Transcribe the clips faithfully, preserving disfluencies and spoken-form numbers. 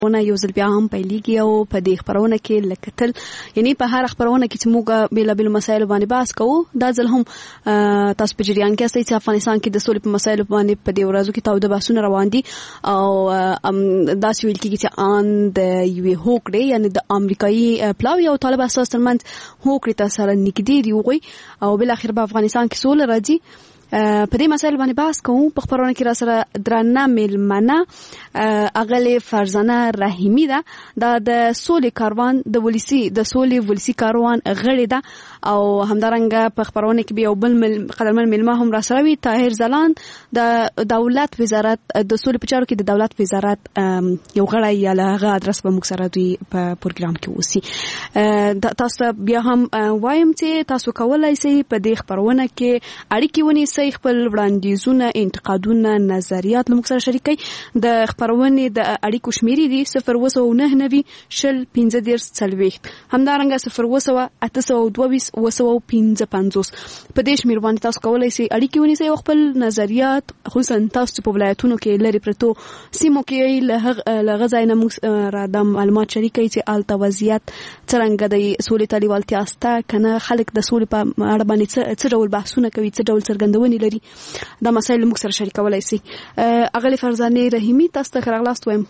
ونه یو ځل بیا هم پیلېږي او په دې خبرونه کې لکه تل یعنی په هر خبرونه کې چې موږ بیلابیل مسایل باندې بحث کوو دا ځل هم تاسو په جریان کې استئ چې افغانستان کې د سولې په مسایل باندې په دې ورځو کې تاوده بحثونه روان دي او دا چې ویل کېږي چې ان د یوې هوکړې یعنی د امریکایي پلاوي او طالب اساس ترمنځ هوکړې ته سره نږدې دی وغوي او بل اخر په افغانستان کې سوله راځي. په دې مسایل باندې بحث کوو. په خبرونه کې را سره درنه ملمنه اغلی فرزانه رحیمی ده دا د سولې کاروان د ولسی د سولې ولسی کاروان غړي ده او همدارنګه په خبرونه کې بیا بل قدرمن ملما هم را سره وي طاهر زلان د دولت وزارت د سولې په چارو کې د دولت وزارت یو غړی یا لغه ادرس به موږ سره دوی په پروګرام کې وسی. تاسو بیا هم وایم چې تاسو کولای شئ په دې خبرونه کې اړیکې ونیسئ خپل وړاندیزونه انتقادونه نظریات موږ سره شریکئ. د خبرونه د اړیکو شمیرې دي صفر اووه نه نوي شل پنځه دېرش څلوېښت همدارنګه صفر اووه اته سوه دوه اووه سوه پنځه پنځوس په دې شمیر باندې تاسو کولای شئ اړیکې ونیسئ او خپل نظریات خصوصا تاسو په ولایتونو کې لري پرتو سیمو کې له غځای نه موږ را د معلومات شریکئ چې آلته وضعیت څرنګه د سولې ته لیوالتیا سته کنه خلک د سولې په اړه باندې څه ډول بحثونه کوي څه ډول څرګندونې لري دا مسایل موږ سره شریکولای شئ. اغلی فرزانه رحیمی تاسو ته خراغلاست وایم.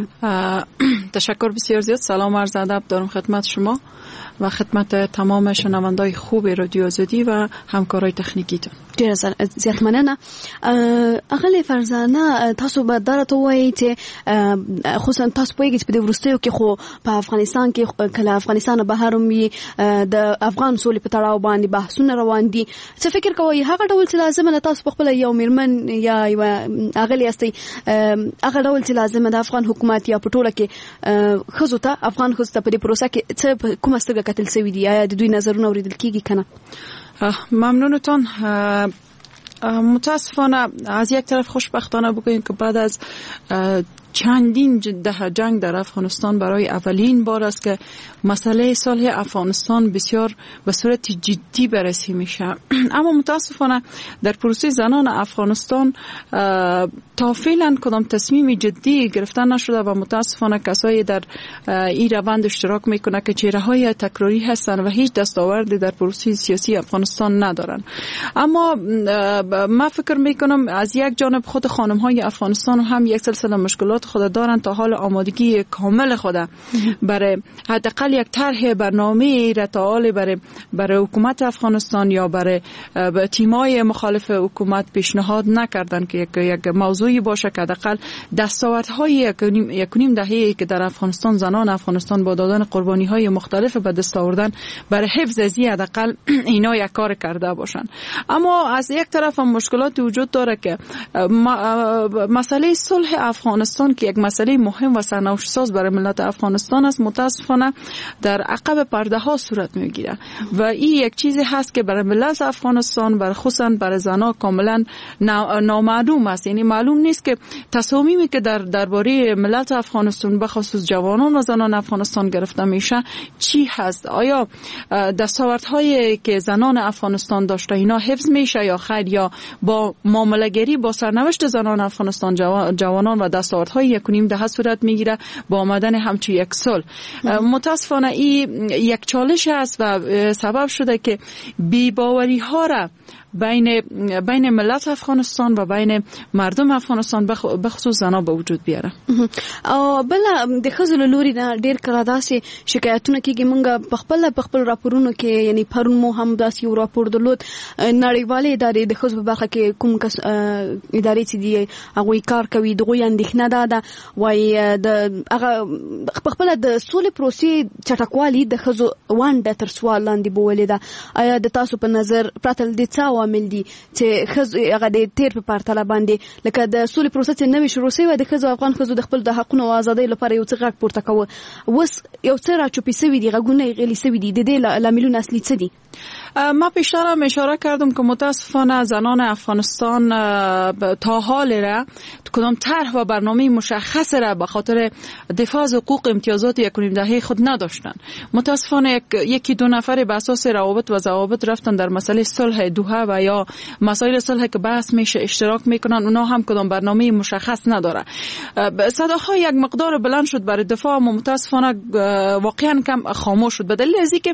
تشکر بسیار زیاد. سلام عرض ادب دارم خدمت شما و خدمت تمام شنوندای خوب رادیو آزادی و همکارای تکنیکیتون. ډیر زیات مننه. اغلی فرزانه تاسو به درته وایي چې خصوصا تاسو پوهیږئ چې په دې وروستیو کې خو په افغانستان کې کله افغانستان بهر وي د افغان سولې په تړاو باندې بحثونه روان دي. څه فکر کوئ هغه ډول چې لازمه تاسو په خپل یو میرمن یا یو اغلی استئ هغه ډول چې لازمه د افغان حکومت یا په ټوله کې خزو ته افغان خزو ته په دې پروسه کې څه کومه سترګه کتل سوي دي یا د دوی نظرونه اوریدل کیږي کنه؟ ممنونتون. متاسفانه از یک طرف خوشبختانه بگوییم که بعد از چندین ده جنگ در افغانستان برای اولین بار است که مسئله صلح افغانستان بسیار به صورت جدی بررسی میشه. اما متاسفانه در پروسه زنان افغانستان تا فعلا کدام تصمیم جدی گرفتن نشده و متاسفانه کسایی در این روند اشتراک میکنه که چهره‌های تکراری هستند و هیچ دستاوردی در پروسه سیاسی افغانستان ندارن. اما من فکر میکنم از یک جانب خود خانم‌های افغانستان هم یک سلسله مشکلات خود دارن تا حال آمادگی کامل خود برای حداقل یک طرح برنامه رتعال برای برای حکومت افغانستان یا برای تیمای مخالف حکومت پیشنهاد نکردن که یک یک موضوعی باشه که حداقل دستاوردهای یک نیم دهه‌ای که در افغانستان زنان افغانستان با دادن قربانی‌های مختلف به دست آوردن برای حفظ از حداقل اینا یک کار کرده باشن. اما از یک طرف هم مشکلات وجود داره که مسئله صلح افغانستان که یک مسئله مهم و سرنوشت ساز برای ملت افغانستان است متاسفانه در عقب پرده ها صورت میگیره و این یک چیزی هست که برای ملت افغانستان برای خصوصا برای زنان کاملا نامعلوم است. یعنی معلوم نیست که تصامیمی که در درباره ملت افغانستان به خصوص جوانان و زنان افغانستان گرفته میشه چی هست. آیا دستاوردهایی که زنان افغانستان داشته اینا حفظ میشه یا خیر یا با معامله گری با سرنوشت زنان افغانستان جوانان و دستاوردهای یک و نیم دهه صورت میگیره با آمدن همچون یک سال. متاسفانه این یک چالش است و سبب شده که بی‌باوری ها را بین بین ملت افغانستان و بین مردم افغانستان به خصوص زنا به وجود بیاره. او بل د خزل لوري نه ډیر کړه داسې شکایتونه کیږي مونږ په خپل په خپل راپورونو کې یعنی پرون مو هم داسې یو راپور درلود نړیوالې ادارې د خزل په برخه کې کوم کس ادارې چې دی هغه کار کوي دغه اندېښنه ده دا وای د هغه په خپل د سولې پروسې چټکوالي د خزو وانډه تر سوال لاندې بولې ده. آیا د تاسو په نظر پرتل دي څه عوامل دي چې خزو هغه د تیر په پرتله باندې لکه د سولې پروسې نوې شروع شوی د خزو افغان خزو د خپل د حقونو او ازادۍ لپاره یو څه غږ پورته کوي وس یو څه راچوپې سوي دي غږونه غلي سوي دي د دې لاملونه اصلي څه دي؟ ما پیشتر هم اشاره کردم که متاسفانه زنان افغانستان تا حال را کدام طرح و برنامه مشخص را به خاطر دفاع از حقوق امتیازات یک و نیم دهه خود نداشتن. متاسفانه یک، یکی دو نفر به اساس روابط و ضوابط رفتن در مسئله صلح دوحه و یا مسائل صلح که بحث میشه اشتراک میکنن، اونا هم کدام برنامه مشخص نداره. صداها یک مقدار بلند شد برای دفاع، اما متاسفانه واقعا کم خاموش شد، به دلیل از اینکه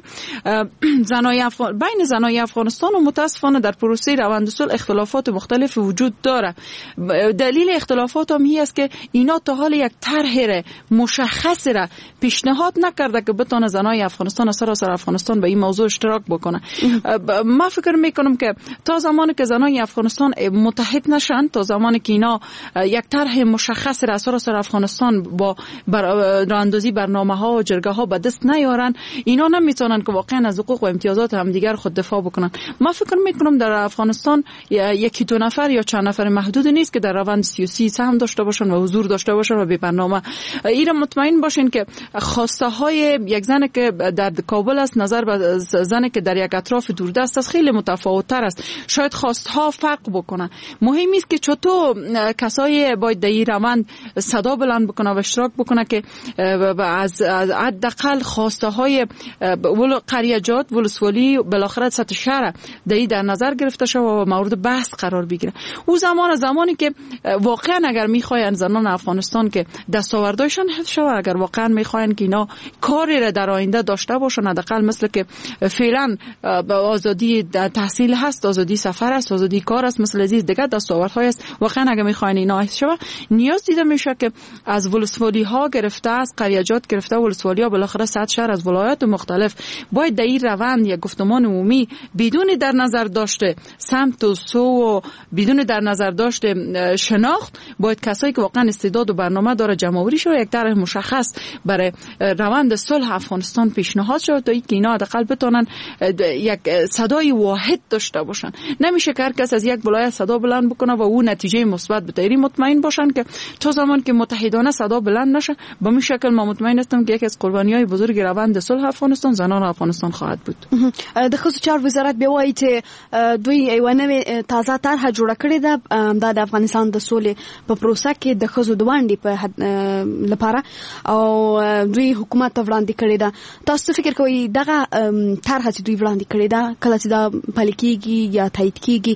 زنای افغان بین زنای افغانستان و متاسفانه در پروسه روند صلح اختلافات مختلف وجود داره. دلیل اختلافات هم این است که اینا تا حال یک طرح مشخص را پیشنهاد نکرده که بتونه زنای افغانستان سراسر افغانستان به این موضوع اشتراک بکنه. ما فکر میکنم که تا زمانی که زنای افغانستان متحد نشن، تا زمانی که اینا یک طرح مشخص را سراسر افغانستان با راهاندازی برنامه‌ها و جرگه‌ها به دست نیارن، اینا نمیتونن که واقعا از حقوق و امتیازات همدیگر خود دفاع بکنن. ما فکر میکنم در افغانستان یکی دو نفر یا چند نفر محدود نیست که در روند سیاسی سهم داشته باشن و حضور داشته باشن و به برنامه. اینا مطمئن باشین که خواسته های یک زن که در کابل است نظر به زنی که در یک اطراف دوردست است خیلی متفاوت تر است. شاید خواسته ها فرق بکنه. مهم است که چطور کسایی باید در این روند صدا بلند بکنه و اشتراک بکنه که از حداقل خواسته های ول قریجات ولسوالی بالاخره سطح شهر در در نظر گرفته شود و مورد بحث قرار بگیره. او زمان زمانی که واقعا اگر میخواین زنان افغانستان که دستاوردشان حفظ شود، اگر واقعا میخواین که اینا کاری را در آینده داشته باشن، حداقل مثل که فعلا آزادی تحصیل هست، آزادی سفر است، آزادی کار است، مثل از دیگه دستاوردهای است، واقعا اگر میخواین اینا حفظ شود نیاز دیده میشه که از ولسوالی ها گرفته از قریجات گرفته ولسوالی ها بالاخره صد شهر از ولایات مختلف باید در این روند یک گفتمان عمومی بدون در نظر داشته سمت و سو و بدون در نظر داشته شناخت باید کسایی که واقعا استعداد و برنامه داره جمع‌آوری شود، یک طرح مشخص برای روند صلح افغانستان پیشنهاد شود تا اینکه اینا حداقل بتونن یک صدای واحد داشته باشن. نمیشه که هر کس از یک ولایت صدا بلند بکنه و اون نتیجه مثبت بده. مطمئن باشن که تا زمان که متحدانه صدا بلند نشه، به این شکل ما مطمئن هستم که یکی از قربانی‌های بزرگ روند صلح افغانستان زنان افغانستان خواهد بود. د ښځو چارو وزارت به وایي چې دوی یو نوې تازه طرحه جوړه کړې ده د افغانستان د سولې په پروسه کې د ښځو د ونډې په لپاره او دوی حکومت ته وړاندې کړې ده. تاسو فکر کوئ دغه طرحه چې دوی وړاندې کړې ده کله چې دا پلي کېږي یا تایید کېږي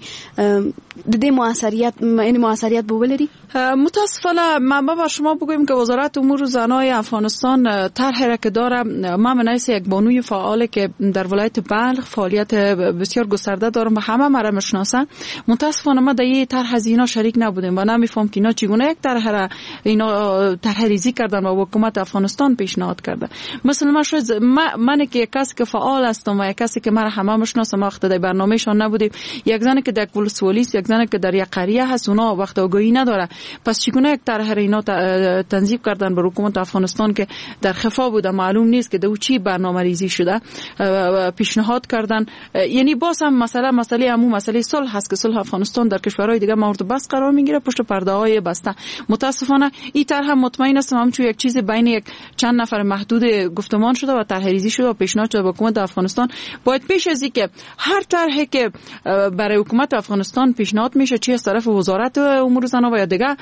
د دې موثریت یعنی موثریت به ولري؟ متاسفانه ما با شما بگویم که وزارت امور زنای افغانستان طرحی را که داره، ما منایس یک بانوی فعال که در ولایت بلخ فعالیت بسیار گسترده دارم و همه مرا میشناسن. متاسفانه ما در این طرح از اینا شریک نبودیم و نمیفهم که اینا چگونه یک طرح را اینا طرح ریزی کردن و حکومت افغانستان پیشنهاد کرده. مثلا من شاید من که یک کسی که فعال هستم و یک کسی که مرا همه میشناسم وقت در برنامه‌شان نبودیم، یک زن که در ولسوالی است، یک زن که در یک قریه هست، اونا وقت آگاهی نداره. پس چگونه یک طرح را اینا تنظیم کردن به حکومت افغانستان که در خفا بوده، معلوم نیست که دو چی برنامه ریزی شده پیشنهاد کردن. یعنی باز هم مسئله مسئله همون مسئله صلح هست که صلح افغانستان در کشورهای دیگه مورد بحث قرار میگیره پشت پرده های بسته. متاسفانه این طرح مطمئن هستم همچون یک چیز بین یک چند نفر محدود گفتمان شده و طرح ریزی شده و پیشنهاد شده به حکومت افغانستان. باید پیش از اینکه هر طرحی که برای حکومت افغانستان پیشنهاد میشه، چه از طرف وزارت امور زنان و یا دیگه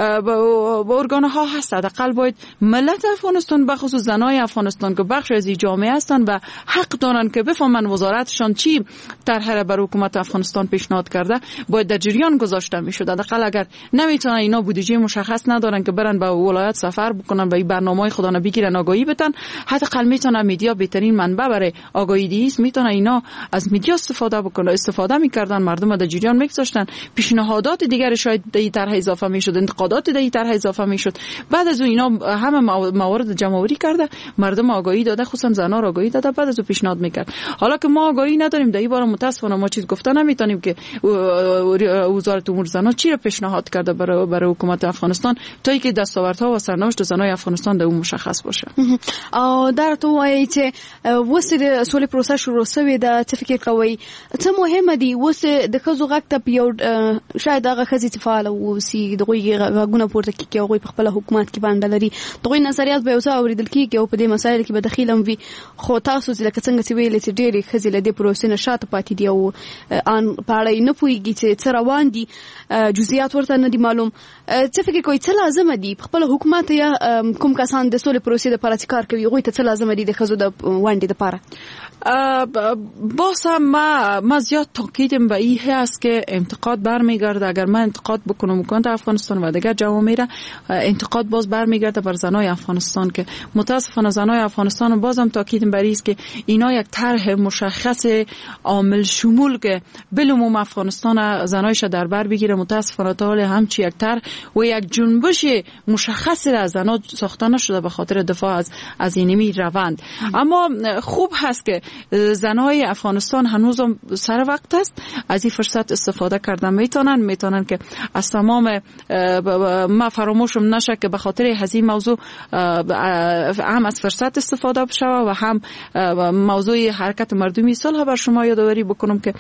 با ارگان ها هست، حداقل باید ملت افغانستان به خصوص زنای افغانستان که بخش از جامعه هستند و حق دارن که بفهمن وزارتشان چی طرح را برای حکومت افغانستان پیشنهاد کرده، باید در جریان گذاشته میشد. حداقل اگر نمیتونن اینا بودجه مشخص ندارن که برن به ولایت سفر بکنن و این برنامه‌های خدا نبگیرن آگاهی بدن، حداقل میتونن میدیا بهترین منبع برای آگاهی دهی است، میتونن اینا از میدیا استفاده بکنن، استفاده میکردن، مردم در جریان میگذاشتن، پیشنهادات دیگر شاید در این طرح اضافه میشد، انتقادات در این طرح اضافه میشد. بعد از اون اینا همه موارد جمع‌آوری کرده، مردم آگاهی داده، خصوصا زنان آگاهی داده، بعد از اون پیشنهاد میکرد. حالا که ما آگاهی نداریم، در این باره متاسفانه ما چیز گفته نمیتونیم که وزارت امور زنان چی را پیشنهاد کرده برای برای حکومت افغانستان تا اینکه دستاوردها و سرنوشت زنای افغانستان در اون مشخص باشه. او در تو وایي چې وسه سولې پروسه شروع شوې ده، څه فکر کوي څه مهمه دي وسه د ښځو غږ ته یو شاید هغه ښځې چې فعاله اوسي دغوی غږونه پورته کړي، هغوی په خپل حکومت کې باندې لري، دغوی نظریات به یو څه اورېدل کېږي او په دې مسایلو کې به دخیل هم وي. خو تاسو چې لکه څنګه چې ویلې چې ډېرې ښځې له دې پروسې نه شاته پاتې دي او ان په اړه نه پوهیږي چې څه روان دي، جزئیات ورته نه دي معلوم. څه فکر کوئ څه لازم دي خپل حکومت یا کوم کسان د سولې پروسې لپاره چې کار کوي هغوی ته څه لازم دي د ښځو د ونډې لپاره؟ باز هم ما ما زیاد تاکیدم به این هست که انتقاد برمیگرده. اگر من انتقاد بکنم حکومت افغانستان و دیگر جوامع را، انتقاد باز برمیگرده بر زنای افغانستان که متاسفانه زنای افغانستان باز هم تاکیدم بر این است که اینا یک طرح مشخص عامل شمول که بالعموم افغانستان زنایش در بر بگیره. متاسفانه تا حالا همچی یک طرح و یک جنبش مشخص را زنا ساخته نشده به خاطر دفاع از از اینمی روند. اما خوب هست که زنای افغانستان هنوزم سر وقت است از این فرصت استفاده کردن میتونن میتونن که از تمام ما فراموشم نشه که به خاطر هذه موضوع هم از فرصت استفاده بشه و هم موضوع حرکت مردمی صلح بر شما یادآوری بکنم که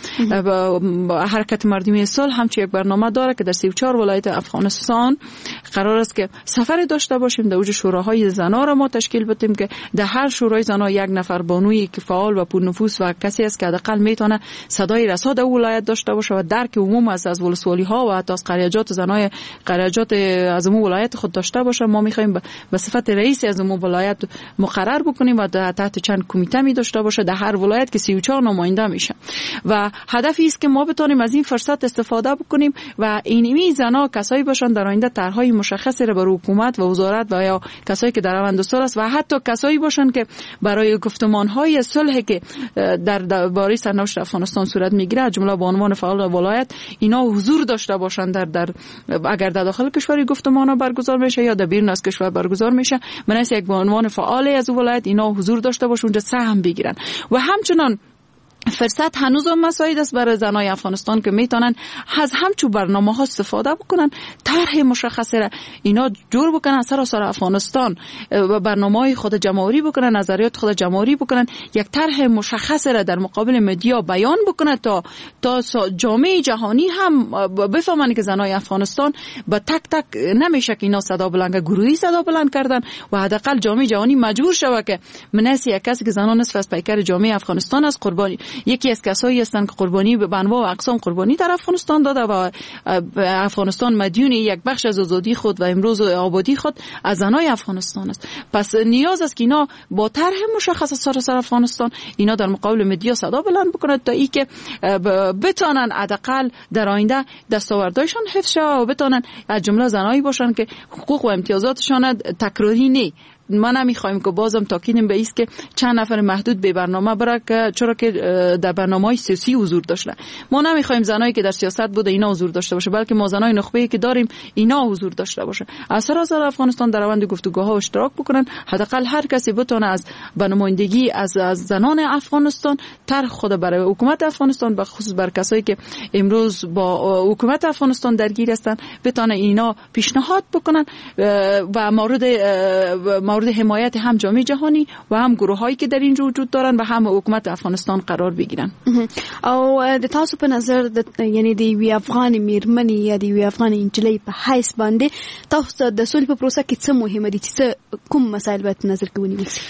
حرکت مردمی صلح همچنین یک برنامه داره که در سی و چهار ولایت افغانستان قرار است که سفر داشته باشیم. در اوج شوراهای زنا را ما تشکیل بدیم که در هر شورای زنا یک نفر بانوی که فعال و پرنفوذ و کسی است که حداقل میتونه صدای رسا در ولایت داشته باشه و درک عموم از از ولسوالی ها و حتی از قریجات زنای قریجات از عموم ولایت خود داشته باشه. ما میخوایم به صفت رئیس از عموم ولایت مقرر بکنیم و تحت چند کمیته می داشته باشه در هر ولایت که سی و چهار نماینده میشه و هدفی است که ما بتونیم از این فرصت استفاده بکنیم و اینمی زنا کسایی باشن در آینده طرحهای مشخصی را برای حکومت و وزارت و یا کسایی که در روند صلح است و حتی کسایی باشن که برای گفتمان‌های صلح که در درباره سرنوشت افغانستان صورت میگیره جمله به عنوان فعال ولایت اینا حضور داشته باشن در در اگر در داخل کشور گفتمان برگزار میشه یا در بیرون از کشور برگزار میشه من یک به عنوان فعال از ولایت اینا حضور داشته باشن اونجا سهم بگیرن و همچنان فرصت هنوز هم مساعد است برای زنای افغانستان که میتونن از همچو برنامه ها استفاده بکنن، طرح مشخص را اینا جور بکنن سراسر افغانستان و برنامه های خود جمع‌آوری بکنن، نظریات خود جمع‌آوری بکنن، یک طرح مشخص را در مقابل مدیا بیان بکنن تا تا جامعه جهانی هم بفهمن که زنای افغانستان با تک تک نمیشه که اینا صدا بلند گروهی صدا بلند کردن و حداقل جامعه جهانی مجبور شود که منسی یک کسی که زنان نصف از پیکر جامعه افغانستان است قربانی یکی از کسایی هستند که قربانی به انواع و اقسام قربانی در افغانستان داده و افغانستان مدیون یک بخش از آزادی خود و امروز آبادی خود از زنای افغانستان است. پس نیاز است که اینا با طرح مشخص سراسر افغانستان اینا در مقابل مدیا صدا بلند بکنند تا اینکه بتونن حداقل در آینده دستاوردهایشان حفظ شود و بتونن از جمله زنایی باشن که حقوق و امتیازاتشان تکراری نه. ما نمیخوایم که بازم تاکیدیم به ایست که چند نفر محدود به برنامه بره که چرا که در برنامه‌های سیاسی حضور داشته. ما نمیخوایم زنایی که در سیاست بوده اینا حضور داشته باشه بلکه ما زنای نخبه‌ای که داریم اینا حضور داشته باشه. از سراسر افغانستان در روند گفتگوها اشتراک بکنن حداقل هر کسی بتونه از نمایندگی از از زنان افغانستان طرح خود برای حکومت افغانستان به خصوص بر کسایی که امروز با حکومت افغانستان درگیر هستن بتونه اینا پیشنهاد بکنن و مورد مورد حمایت هم جامعه جهانی و هم گروهایی که در این وجود دارن و هم حکومت افغانستان قرار بگیرن. او د تاسو په نظر د یعنی د وی افغان میرمنې یا د وی افغان انجلۍ په حیث باندې تاسو د صلح په پروسه کې څه مهمه دي چې کوم مسائل باید نظر کې ونیول شي؟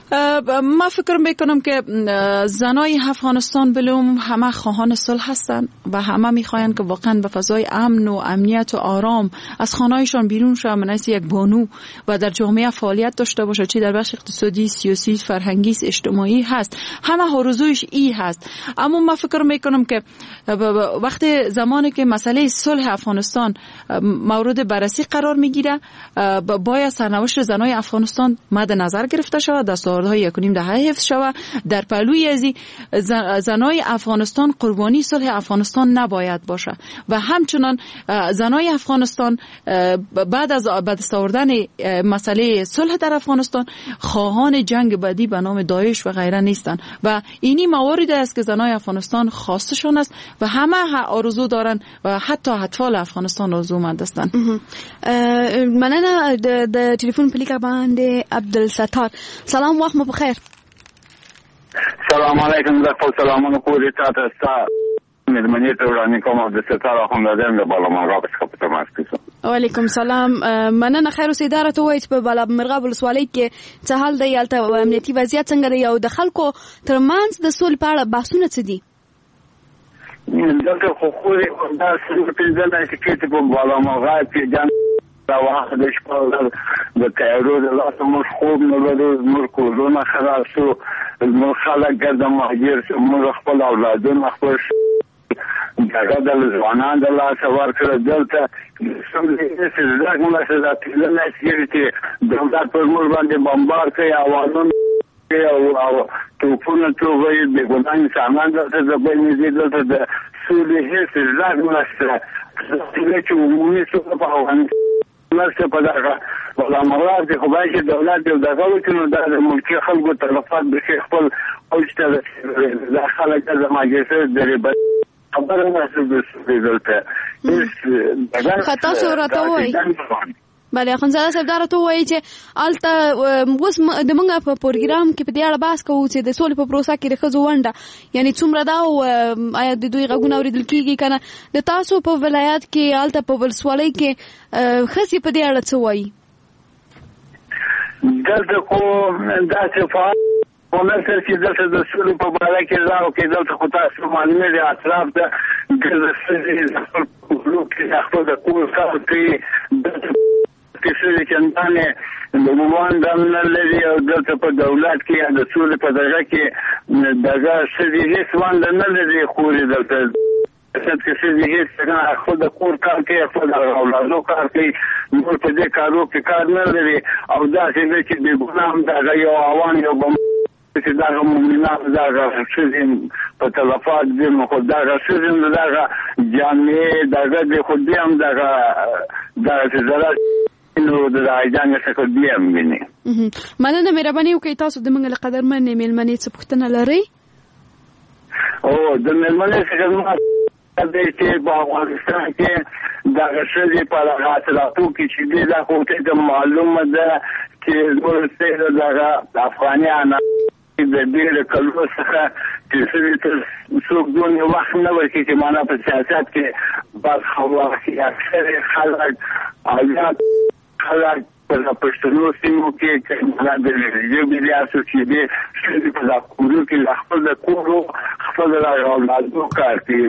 ما فکر میکنم که زنای افغانستان بلوم همه خواهان صلح هستند و همه میخواین که واقعا به فضای امن و امنیت و آرام از خانه‌هایشان بیرون شوند مثل یک بانو و در جامعه فعالیت داشته باشه، چی در بخش اقتصادی، سیاسی، فرهنگی، اجتماعی هست. همه آرزویش ای هست. اما ما فکر میکنم که وقتی زمانی که مسئله صلح افغانستان مورد بررسی قرار میگیره باید سرنوشت زنای افغانستان مد نظر گرفته شود، دستاوردهای یکونیم دهه حفظ شود. در پهلوی ازی زنای افغانستان قربانی صلح افغانستان نباید باشه و همچنان زنای افغانستان بعد از به دست آوردن مسئله صلح در افغانستان خواهان جنگ بعدی به نام داعش و غیره نیستند و اینی مواردی است که زنای افغانستان خواستشان است و همه آرزو دارن و حتی اطفال افغانستان آرزومند هستند. مننه. د ټلیفون په لیکه باندې عبدالستار. سلام، وخت مو بخیر. سلام علیکم. د خپل سلامونو پوری تاسو ته مېرمنې ته وړاندې کوم. عبدالستار اخوندزاده د بالا ماغا په څخه په تماس کې وعلیکم سلام. مننه. خیر اوسې اداره ته وایي چې په بالا مرغاب ولسوالۍ کې څه حال دی، هلته امنیتي وضعیت څنګه دی او د خلکو ترمنځ د سولې په اړه بحثونه څه دي؟ دلته خو خو دا څه پېژنه چې کې په بالا مرغاب کې جان دا وخت د شپږ د تیارو د لاسه موږ خوب نه لرو، موږ کورونه خراب شو، موږ خلک ګرځه مهاجر شو، موږ خپل اولادونه خپل دغه د ځوانان د لاسه ورکړه. دلته څنګه چې زړه موږ سره تلل چې دولت پر موږ باندې بمبار کوي، اوازونه او او توپونه توغي د ګونان سامان دلته د بلې دلته د سولې هیڅ ځای موږ سره چې عمومي څه په افغانستان مرسته په دغه ولا مراد خو باید دولت یو دغه وکړي د ملکي خلکو تلفات به خپل اوجته د خلک د ماجسر درې خبره نه څه دلته خطا صورت وای. بله اخوندزاده صاحب دا راته وایي چې هلته اوس د موږ په پروګرام کې په دې اړه بحث کوو چې د سولې په پروسه کې د ښځو ونډه یعنې څومره ده او آیا د دوی غږونه اورېدل کېږي که نه. د تاسو په ولایت کې هلته په ولسوالۍ کې ښځې په دې اړه څه وایي؟ دلته خو داسې فعال ونسل چې دلته د سولې په باره کې ځاو کې دلته خو تاسو معلومې د اطراف ته ګرځه ښځې د خپل کورو کې خپل د کور کار کوي، دلته کسې چندانې د موان دم نه لري او دلته په دولت کې یا د سولې په دغه کې دغه ښځې هېڅ ونډه نه لري خورې دلته ست کسې هېڅ څنګه خپل د کور کار کوي، خپل د اولادو کار کوي، نور په دې کارو کې کار نه لري او داسې دی چې بې ګناه هم دغه یو اوان یو بم چې دغه مؤمنان دغه ښځې په تلفات دي نو خو دغه ښځې دغه جامې دغه د خو دې هم دغه دغه چې ضرر نو د ایجان څخه بیا هم ویني. مننه مهرباني وکړئ. تاسو د موږ له قدرمنې مېلمنې څه پوښتنه لرئ؟ او د مېلمنې څخه زما د چې په افغانستان کې دغه ښځې په دغه اطلاعاتو کې چې دي دا خو ته معلومه ده چې زموږ دغه افغانیان د ډېرو کلونو څخه چې ښځې ته څوک دونه وخت نه ورکوي چې معنا په سیاست کې برخه واخلي. اکثر خلک آزاد خلک په پښتنو سیمو کې د ژبې ریاست چې دی ښځې په دا کورو کې خپل د کورو خپل د اولادو کار کوي.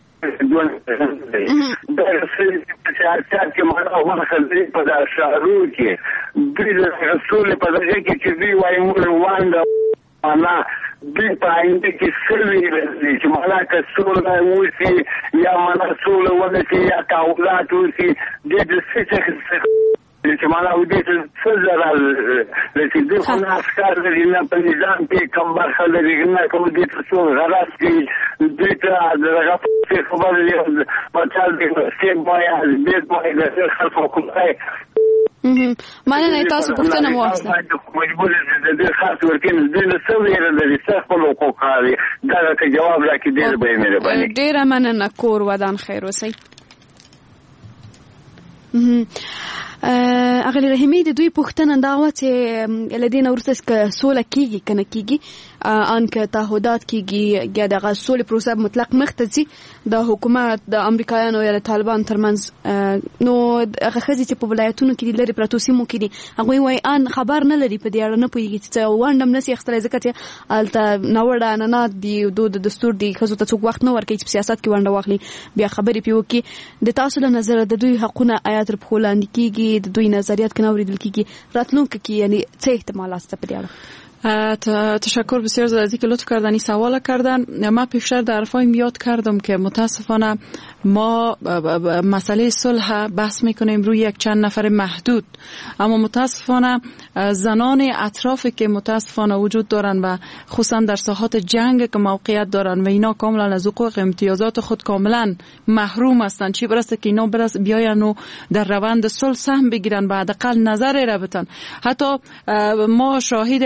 دا ښځې په سیاست کې معنا ورخځي په دا شعرو کې دوی د سولې په دغه کې چې دوی وایي موږ ونډه معنا دوی په آینده کې سوي چې معنا که سوله وشي یا معنا سوله ونه شي یا تعهدات وشي دې د څه چې معنا ودې څه ضرر لکه دوی خو نه افکار لري نه په نظام کې کوم برخه لري نه کوم دې ته څو غرض کوي دوی ته دغه خبره دی مچال دې سیم باید دې باید د خلکو کومای مننه. تاسو پوښتنه مو واخیسته. مجبور د دې خاص ورکین د دې څه ویره لري څه خپل حقوق لري دا ته جواب راکړي ډېر به مهرباني. ډېره مننه. کور ودان خیر اوسئ. اغلی رحیمی د دوی پوښتنه دا وه چې له دې نه وروسته که سوله کېږي که نه کېږي ان که تعهدات کېږي یا دغه سولې پروسه مطلق مخته ځي د حکومت د امریکایانو یا د طالبان ترمنځ نو هغه ښځې چې په ولایتونو کې دي لرې پرتو سیمو کې دي هغوی وایي ان خبر نه لري په دې اړه نه پوهېږي چې څه ونډه هم نسي اخیستلی ځکه چې هلته ناوړه عنعنات دي دود دستور دي ښځو ته څوک وخت نه ورکوي چې په سیاست کې ونډه واخلي بیا خبرې پرې وکړي. د تاسو له نظره د دوی حقونه آیا تر پښو لاندې کېږي د دوی نظریات که نه اورېدل کېږي راتلونکي کې یعنی چه احتمالات است په دې اړه؟ تشکر بسیار زیاد از اینکه لطف کردن این سوال کردن. من پیشتر در حرفایم یاد کردم که متاسفانه ما مسئله صلح بحث میکنیم روی یک چند نفر محدود، اما متاسفانه زنان اطرافی که متاسفانه وجود دارن و خصوصا در ساحات جنگ که موقعیت دارن و اینا کاملا از حقوق امتیازات خود کاملا محروم هستند، چی برسه که اینا برس بیاین و در روند صلح سهم بگیرن و حداقل نظر را بتن. حتی ما شاهد از این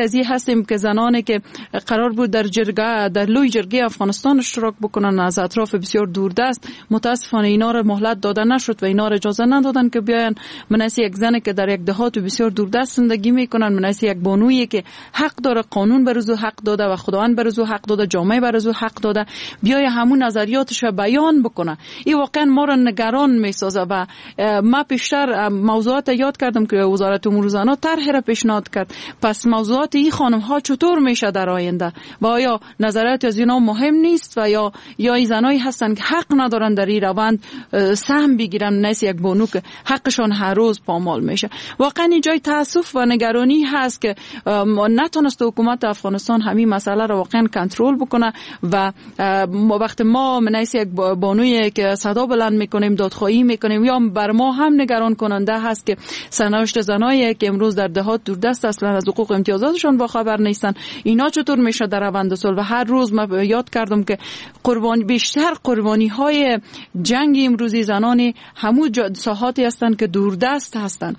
هستیم که زنانی که قرار بود در جرگه در لوی جرگه افغانستان اشتراک بکنن از اطراف بسیار دوردست، متاسفانه اینا را مهلت داده نشد و اینا را اجازه ندادن که بیاین. منیس یک زنی که در یک دهات بسیار دوردست زندگی میکنن، منیس یک بانویی که حق داره، قانون بر او حق داده و خداوند بر او حق داده، جامعه بر او حق داده، بیای همون نظریاتش بیان بکنه. این واقعا ما را نگران میسازه و ما پیشتر موضوعات یاد کردم که وزارت امور زنان طرح را پیشنهاد کرد. پس موضوعات این خانم ها چطور میشه در آینده و آیا نظریات از اینا مهم نیست و یا یا این زنایی هستن که حق ندارن در این روند سهم بگیرن، نیست یک بانو که حقشان هر روز پامال میشه. واقعا این جای تاسف و نگرانی هست که نتونست حکومت افغانستان همین مسئله را واقعا کنترل بکنه و وقت ما منیس یک بانوی که صدا بلند میکنیم، دادخواهی میکنیم، یا بر ما هم نگران کننده هست که سرنوشت زنایی که امروز در دهات دوردست اصلا از حقوق و امتیازاتشان با خبر نیستن، اینا چطور میشه در روند صلح. و هر روز من یاد کردم که قربانی بیشتر قربانی های جنگ امروزی زنانی همون ساحاتی هستند که دوردست هستند.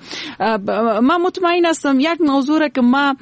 من مطمئن هستم یک موضوع که ما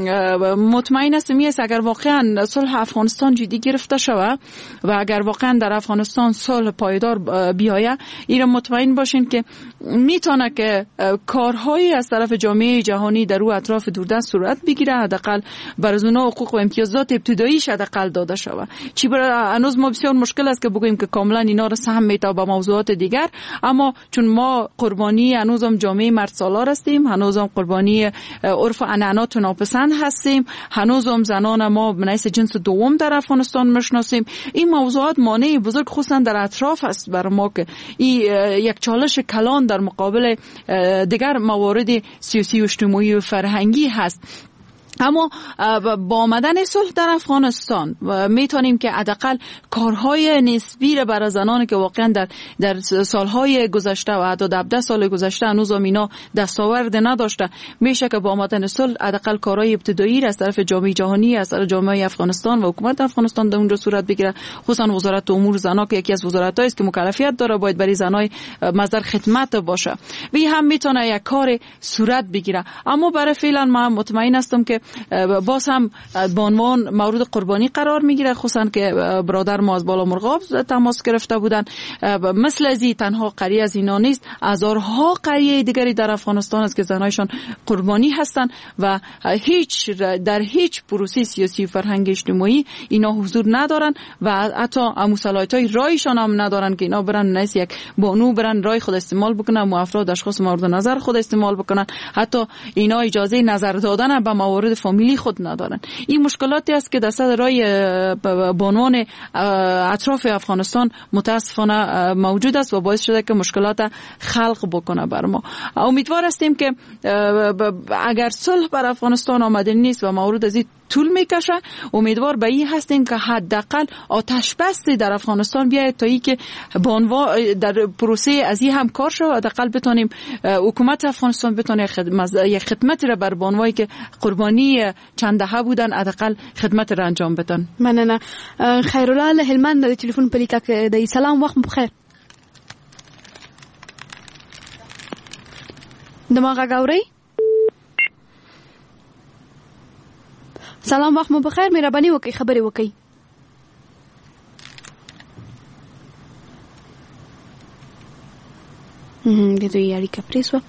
مطمئن هستم است اگر واقعا صلح افغانستان جدی گرفته شود و اگر واقعا در افغانستان صلح پایدار بیاید، این مطمئن باشین که میتونه که کارهایی از طرف جامعه جهانی در او اطراف دوردست صورت بگیره، حداقل بر از اونها حقوق و امتیازات ابتداییش حداقل داده شود. چی برای هنوز ما بسیار مشکل است که بگوییم که کاملا اینا را سهم میتا با موضوعات دیگر، اما چون ما قربانی هنوزم جامعه مرد سالار هستیم، هنوزم قربانی عرف و عنعنات ناپسند هستیم، هنوزم زنان ما بنیس جنس دوم در افغانستان میشناسیم. این موضوعات مانع بزرگ خصوصا در اطراف است بر ما که این یک چالش کلان در مقابل دیگر موارد سیاسی و اجتماعی و فرهنگی هست. اما با آمدن صلح در افغانستان میتونیم که حداقل کارهای نسبی را برای زنان که واقعا در در سالهای گذشته و حتی هفده سال گذشته هنوز اینا دستاورد نداشته، میشه که با آمدن صلح حداقل کارهای ابتدایی را از طرف جامعه جهانی، از طرف جامعه افغانستان و حکومت افغانستان در اونجا صورت بگیره. خصوصا وزارت امور زنان که یکی از وزارتایی است که مکلفیت داره باید برای زنای مصدر خدمت باشه، وی هم میتونه یک کار صورت بگیره. اما برای فعلا ما مطمئن هستم که باز هم به عنوان مورد قربانی قرار میگیره، خصوصا که برادر ما از بالا مرغاب تماس گرفته بودن. مثل ازی تنها قریه از اینا نیست، هزارها قریه دیگری در افغانستان است که زنایشان قربانی هستن و هیچ در هیچ پروسه سیاسی و فرهنگ اجتماعی اینا حضور ندارن و حتی مسئولیت‌های رایشان هم ندارن که اینا برن نیست یک بانو برن رای خود استعمال بکنن، مو افراد اشخاص مورد نظر خود استعمال بکنن، حتی اینا اجازه نظر دادن به موارد فامیلی خود ندارن. این مشکلاتی است که در صدر رای بانوان اطراف افغانستان متاسفانه موجود است و باعث شده که مشکلات خلق بکنه بر ما. امیدوار هستیم که اگر صلح بر افغانستان آمده نیست و مورد از این طول میکشه، امیدوار به این هستیم که حداقل آتش بسی در افغانستان بیاید تا ای که بانوا در پروسه از این هم کار شد، حداقل بتونیم حکومت افغانستان بتونه یک خدمتی را بر بانوایی که قربانی چند دهه بودن حداقل خدمت را انجام بدن. مننه. خیرالله له هلمند د تلیفون پلیکا د سلام وخت بخیر. دماغ غاوري سلام وخت مو بخیر، مهرباني وکړئ خبرې وکړئ. هم د دوی اړیکه پرې شوه.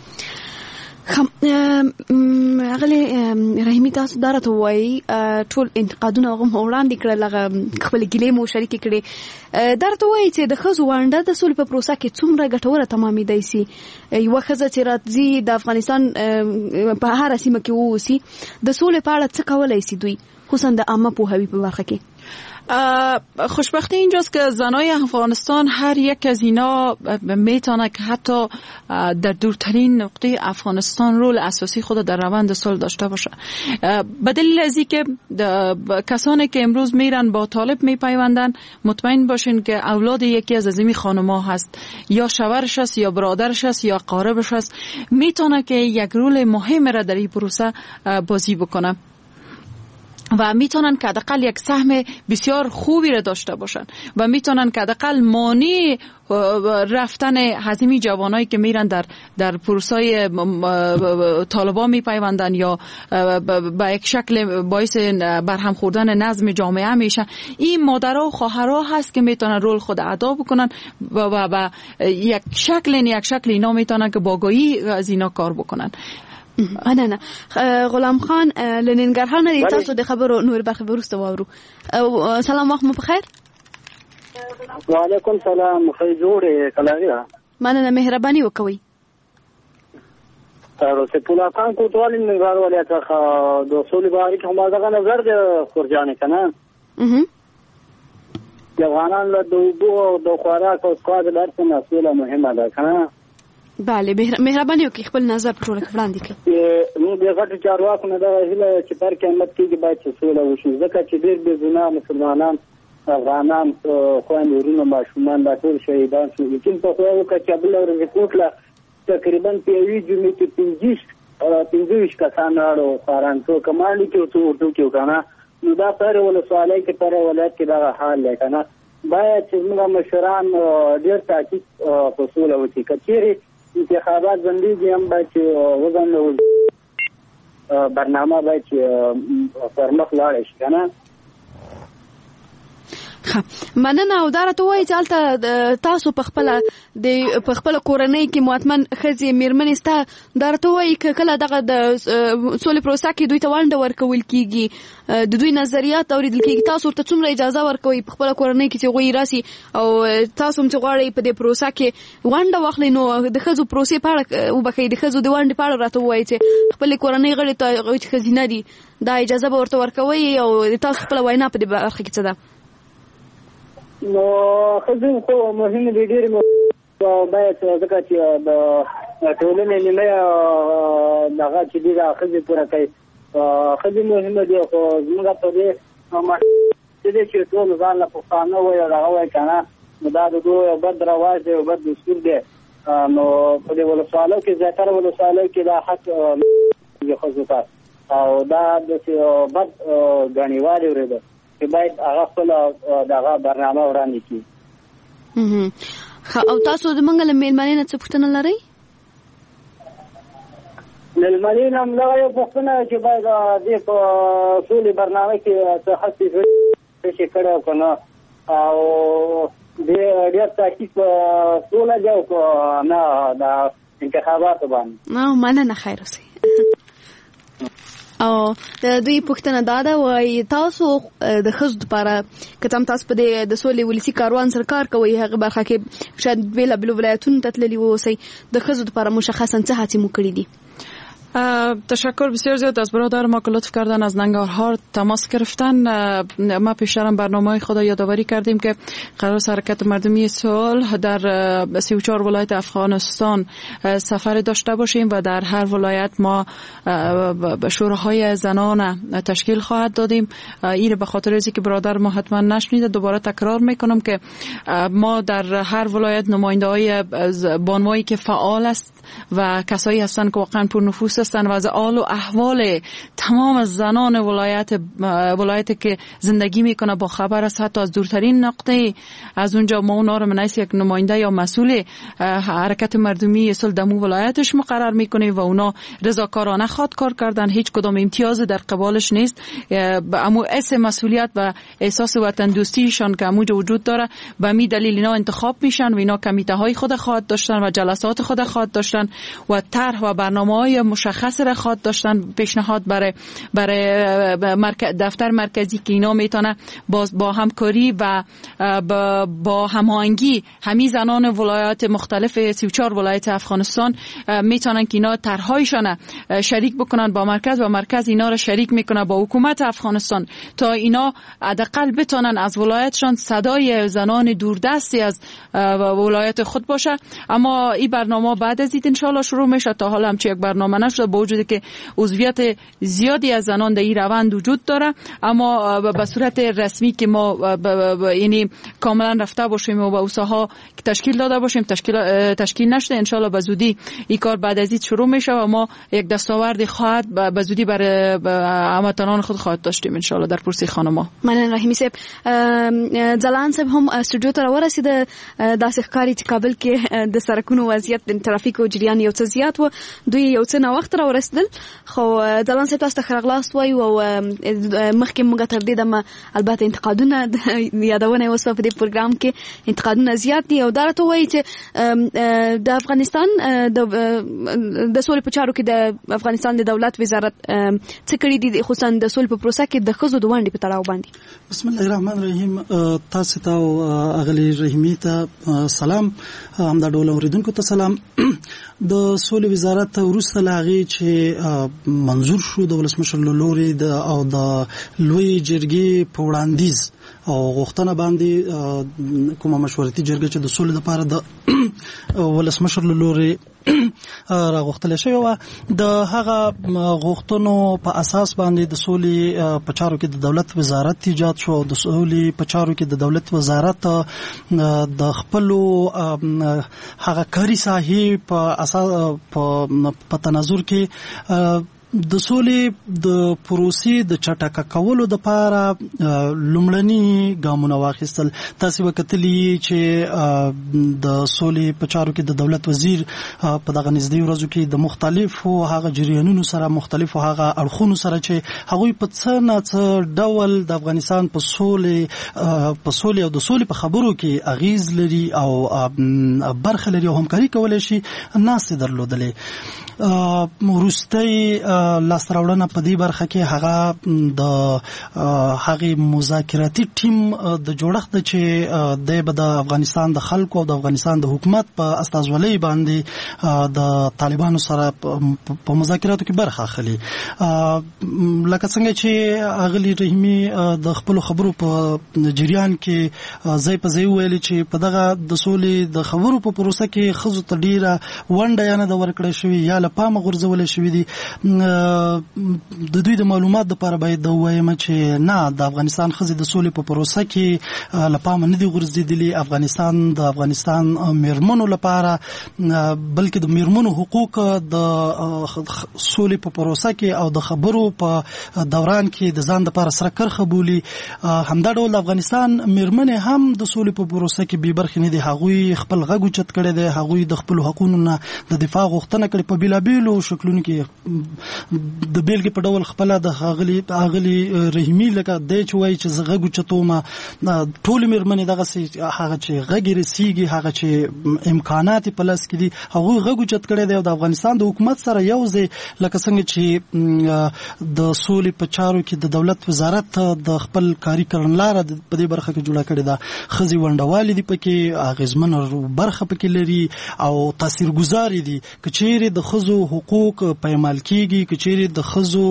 اغلی رحیمی تاسو درته وایي ټول انتقادونه هغه وړاندې کړل، هغه خپل ګیلې مو شریکې کړې. درته وایي چې د ښځو ونډه د سولې په پروسه کې څومره ګټوره تمامېدای سي. یوه ښځه چې راځي د افغانستان په هره سیمه کې واوسي، د سولې په اړه څه کولی سي دوی، خصوصا د عامه پوهاوي په برخه کې؟ خوشبختی اینجاست که زنای افغانستان هر یک از اینا میتونه که حتی در دورترین نقطه افغانستان رول اساسی خود در روند صلح داشته باشه. به دلیل از اینکه کسانی که امروز میرن با طالب میپیوندن، مطمئن باشین که اولاد یکی از ازمی خانم‌ها هست، یا شوهرش است یا برادرش است یا قاربش است، میتونه که یک رول مهم را در این پروسه بازی بکنه. و میتونن که حداقل یک سهم بسیار خوبی را داشته باشن و میتونن که حداقل مانع رفتن هزیمی جوانایی که میرن در در پروسای طالبان میپیوندن یا با یک شکل باعث برهم خوردن نظم جامعه میشن. این مادرها و خواهرها هست که میتونن رول خود ادا بکنن و, و, و یک شکل یک شکل اینا میتونن که باگایی از اینا کار بکنن. نه نه غلام خان لننګرهار نه دي تاسو د خبرو نور برخه ورسته واورو. سلام وخت مو بخیر. وعلیکم سلام خیر جوړه کلاغه مننه مهرباني وکوي. تاسو په پولا خان کوټوال ننګرهار ولایت څخه د اصول باریک هم دا نظر د خورجان کنه اها د افغانان له دوبو د خوراک او سکواز درته مسوله مهمه ده کنه. بله مهرباني وکړئ خپل نظر په ټوله کې وړاندې کړئ. نو د غټو چارواکو نه دا هیله چې پر قیامت کې باید چې سوله وشي ځکه چې ډېر بې ګناه مسلمانان افغانان خویندې ورونه ماشومان دا ټول شهیدان شو. لیکن په خو یو کچا بل ورځ کوټله تقریبا په یوې جمعې کې پنځه ویشت کسان راړو خارانتو کمالي کې ورته ورته کېو کنه. نو دا پر ولسوالۍ کې پر ولایت کې دا حال دی کنه. باید چې موږ مشران ډېر تاکید په سوله وکړي. که چیرې انتخابات زندگی هم باید چې وزن برنامه باید چې پرمخ لاړ شي کنه. مننه. او دا راته وایي چې هلته تاسو په خپله د په خپله کورنۍ کې مطمئن ښځې مېرمنې سته دا راته وایي که کله دغه د سولې پروسه کې دوی ته ونډه ورکول کېږي د دوی نظریات اورېدل کېږي تاسو ورته څومره اجازه ورکوئ په خپله کورنۍ کې چې هغوی راسي او تاسو هم چې غواړئ په دې پروسه کې ونډه واخلئ نو د ښځو پروسې په اړه وبښئ د ښځو د ونډې په اړه راته ووایئ چې خپلې کورنۍ غړي ته هغوی چې ښځینه دي دا اجازه به ورته ورکوئ او تاسو خپله وینا په دې برخه کې څه ده؟ نو ښځې خو مهمې دي ډېرې باید ځکه چې د ټولنې نیمه دغه چې دي دا ښځې پوره کوي. ښځې مهمه دي خو زموږ په دې چې دی چې ټول ځان له پښتانه وایي او دغه وایي که نه نو دا د دوی یو بد رواج دی یو بد دستور دی. نو په دې ولسوالیو کې زیاتره ولسوالیو کې دا حق دی ښځو ته او دا داسې بد ګڼېوالې ورېده چې باید هغه خپله دغه برنامه وړاندې کړي. او تاسو زموږ له مېلمنې نه څه پوښتنه لرئ؟ مېلمنې نه همدغه یو پوښتنه چې باید دې په سولې برنامه کې څه هڅې شي کړی او که نه او دې ډېر تاکید په سوله دی او که نه د انتخاباتو باندې. مننه خیر اوسئ. او د دوی پوښتنه دا ده وایي تاسو د ښځو دپاره که څه هم تاسو په دې د سولې ولسي کاروان سره کار کوئ هغې برخه کې شاید بېلابېلو ولایتونو ته تللي واوسئ د ښځو دپاره مشخصا څه هڅې مو کړي دي؟ تشکر بسیار زیاد از برادر ما که لطف کردن از ننگرهار تماس گرفتن. ما پیشترم برنامه خود یادآوری کردیم که قرار است حرکت مردمی صلح در سی و چهار ولایت افغانستان سفر داشته باشیم و در هر ولایت ما شوراهای زنان تشکیل خواهد دادیم. این به خاطر اینکه برادر ما حتما نشنیده دوباره تکرار میکنم که ما در هر ولایت نماینده های بانوایی که فعال است و کسایی هستند که واقعا پر نفوذ هستند و از حال و احوال تمام زنان ولایت ولایت که زندگی میکنه با خبر است. حتی از دورترین نقطه از اونجا ما اونا رو منعکس یک نماینده یا مسئول حرکت مردمی صلح دمو ولایتش مقرر میکنیم و اونا رضاکارانه خود کار کردن، هیچ کدام امتیاز در قبالش نیست. اما اسم مسئولیت و احساس وطن دوستیشان که همونجا وجود داره به می دلیل اینا انتخاب میشن و اینا کمیته های خود خواهد داشتن و جلسات خود خواهد داشتن و طرح و برنامه‌های مشخص را خواهد داشتن پیشنهاد برای برای دفتر مرکزی که اینا میتونه با با همکاری و با, با هماهنگی همین زنان ولایات مختلف سی و چهار ولایت افغانستان میتونن که اینا طرح‌هایشان شریک بکنن با مرکز و مرکز اینا را شریک میکنه با حکومت افغانستان تا اینا حداقل بتونن از ولایتشان صدای زنان دوردستی از ولایت خود باشه. اما این برنامه بعد از این ان شاء الله شروع میشه. تا حالا هم چه یک برنامه نشد درسته با وجود که عضویت زیادی از زنان در این روند وجود داره، اما به صورت رسمی که ما یعنی کاملا رفته باشیم و با اوساها تشکیل داده باشیم تشکیل تشکیل نشده. انشالله به زودی این کار بعد از این شروع میشه و ما یک دستاورد خواهد به زودی برای هموطنان خود خواهد داشتیم انشالله در پرسی خانما. مننه رحیمی صاحب. ځلان صاحب هم استودیو ته راورسېده. داسې ښکاري چې کابل کې د سړکونو وضعیت د ترافیکو جریان یو څه زیات و، دوی یو څه ناوخته راورسېدل، خو ځلان صاحب تاسو ته ښه راغلاست وایو او مخکې موږ تر دې دمه البته انتقادونه یادونه یې وسوه په دې پروګرام کې انتقادونه زیات دي او دا راته وایي چې د افغانستان د سولې په چارو کې د افغانستان د دولت وزارت څه کړي دي خصوصا د سولې په پروسه کې د ښځو د ونډې په تړاو باندې. بسم الله الرحمن الرحیم. تاسو ته او اغلی رحیمی ته سلام، هم د ډول اوریدونکو ته سلام. د سولې وزارت وروسته لاغي چې منظور شو د ولسمشر له لوري د او د لوی جرګې په وړاندیز او غوښتنه باندې کومه مشورتي جرګه چې د سولې لپاره د ولسمشر له لوري راغوښتل شوی و، د هغه غوښتنو په اساس باندې د سولې په چارو کې د دولت وزارت ایجاد شو. د سولې په چارو کې د دولت وزارت د خپل هغه کاری ساحې په اساس په تناظر کې د سولې د پروسې د چټکه کولو د لپاره لومړني ګامونه واخیستل. تاسو وکتلی چې د سولې په چارو کې د دولت وزیر په دغه نږدې ورځو کې د مختلفو هغه جریانونو سره مختلفو هغه اړخونو سره چې هغوی په څه نه څه ډول د افغانستان په سولې په سولې او د سولې په خبرو کې اغیز لري او برخه لري او همکاري کولای شي ناس درلودلې. وروستۍ لاسته راوړنه په دې برخه کې هغه د هغې مذاکراتي ټیم د جوړښت چې دی به د افغانستان د خلکو او د افغانستان د حکومت په استازولۍ باندې د طالبانو سره په مذاکراتو کې برخه اخلي. لکه څنګه چې اغلی رحیمی د خپلو خبرو په جریان کې ځای په ځای ویلي چې په دغه د سولې د خبرو په پروسه کې ښځو ته ډېره ونډه یا نه ده ورکړی شوې یا له پامه غورځولی شوي دي. د دوی د معلومات لپاره باید دا ووایم چې نه، د افغانستان ښځې د سولې په پروسه کې له پامه نه دي غورځېدلي. افغانستان د افغانستان میرمنو لپاره بلکې د میرمنو حقوق د سولې په پروسه کې او د خبرو په دوران کې د ځان لپاره سره کرښه بولي. همدا ډول د افغانستان میرمنې هم د سولې په پروسه کې بې برخې نه دي. هغوی خپل غږ اوچت کړی دی، هغوی د خپلو حقونو نه د دفاع غوښتنه کړې په بېلابېلو شکلونو کې. د بیلګې په ډول خپله د هغلي هغلي رحیمي لکه دی چې وایي چې زه غږ اوچتومه، ټولې مېرمنې دغسې هغه چې غږ یې رسېږي، هغه چې امکانات یې په لاس کې دي، هغوی غږ اوچت کړی دی او د افغانستان د حکومت سره یو ځای لکه څنګه چې د سولې په چارو کې د دولت وزارت د خپل کاري کړنلاره په دې برخه کې جوړه کړې ده. ښځې ونډوالې دي پکې، اغېزمنه برخه پکې لري او تاثیرګذارې دي. که چیرې د ښځو حقوق پایمال کیږي، که چیرې د ښځو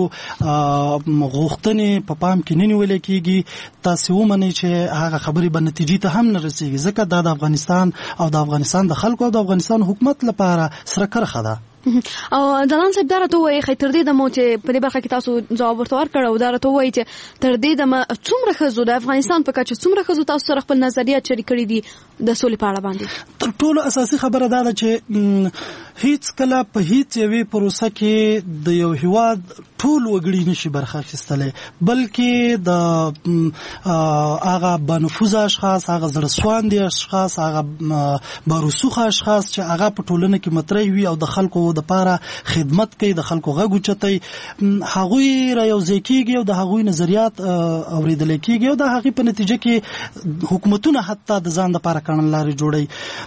غوښتنې په پام کې نه نیول کیږي، تاسو ومنئ چې هغه خبرې به نتیجې ته هم نه رسیږي، ځکه دا د افغانستان او د افغانستان د خلکو او د افغانستان حکومت لپاره سره کرښه ده. او ځلان صاحب دا راته وایي خی تر دې دمه چې په دې برخه کې تاسو جواب ورته ورکړ او دا راته وایي چې تر دې دمه څومره ښځو د افغانستان په کچه څومره ښځو تاسو سره خپل نظریات شریک کړي دي د سولې په اړه باندې؟ تر ټولو اساسي خبره دا ده چې هیڅ کله په هیڅ یوې پروسه کې د یو هیواد ټول وګړي نشي برخه اخیستلی، بلکې د هغه بنفوذ اشخاص، هغه زړه سواندي اشخاص، هغه باروسوخه اشخاص چې هغه په ټولنه کې مطرح وي او د خلکو د پاره خدمت کوي، د خلکو غږ اوچتوي، هغوی را یوځای کېږي او د هغوی نظریات اورېدلی کېږي او د هغې په نتیجه کې حکومتونه حتی د ځان دپاره کړنلارې جوړوي.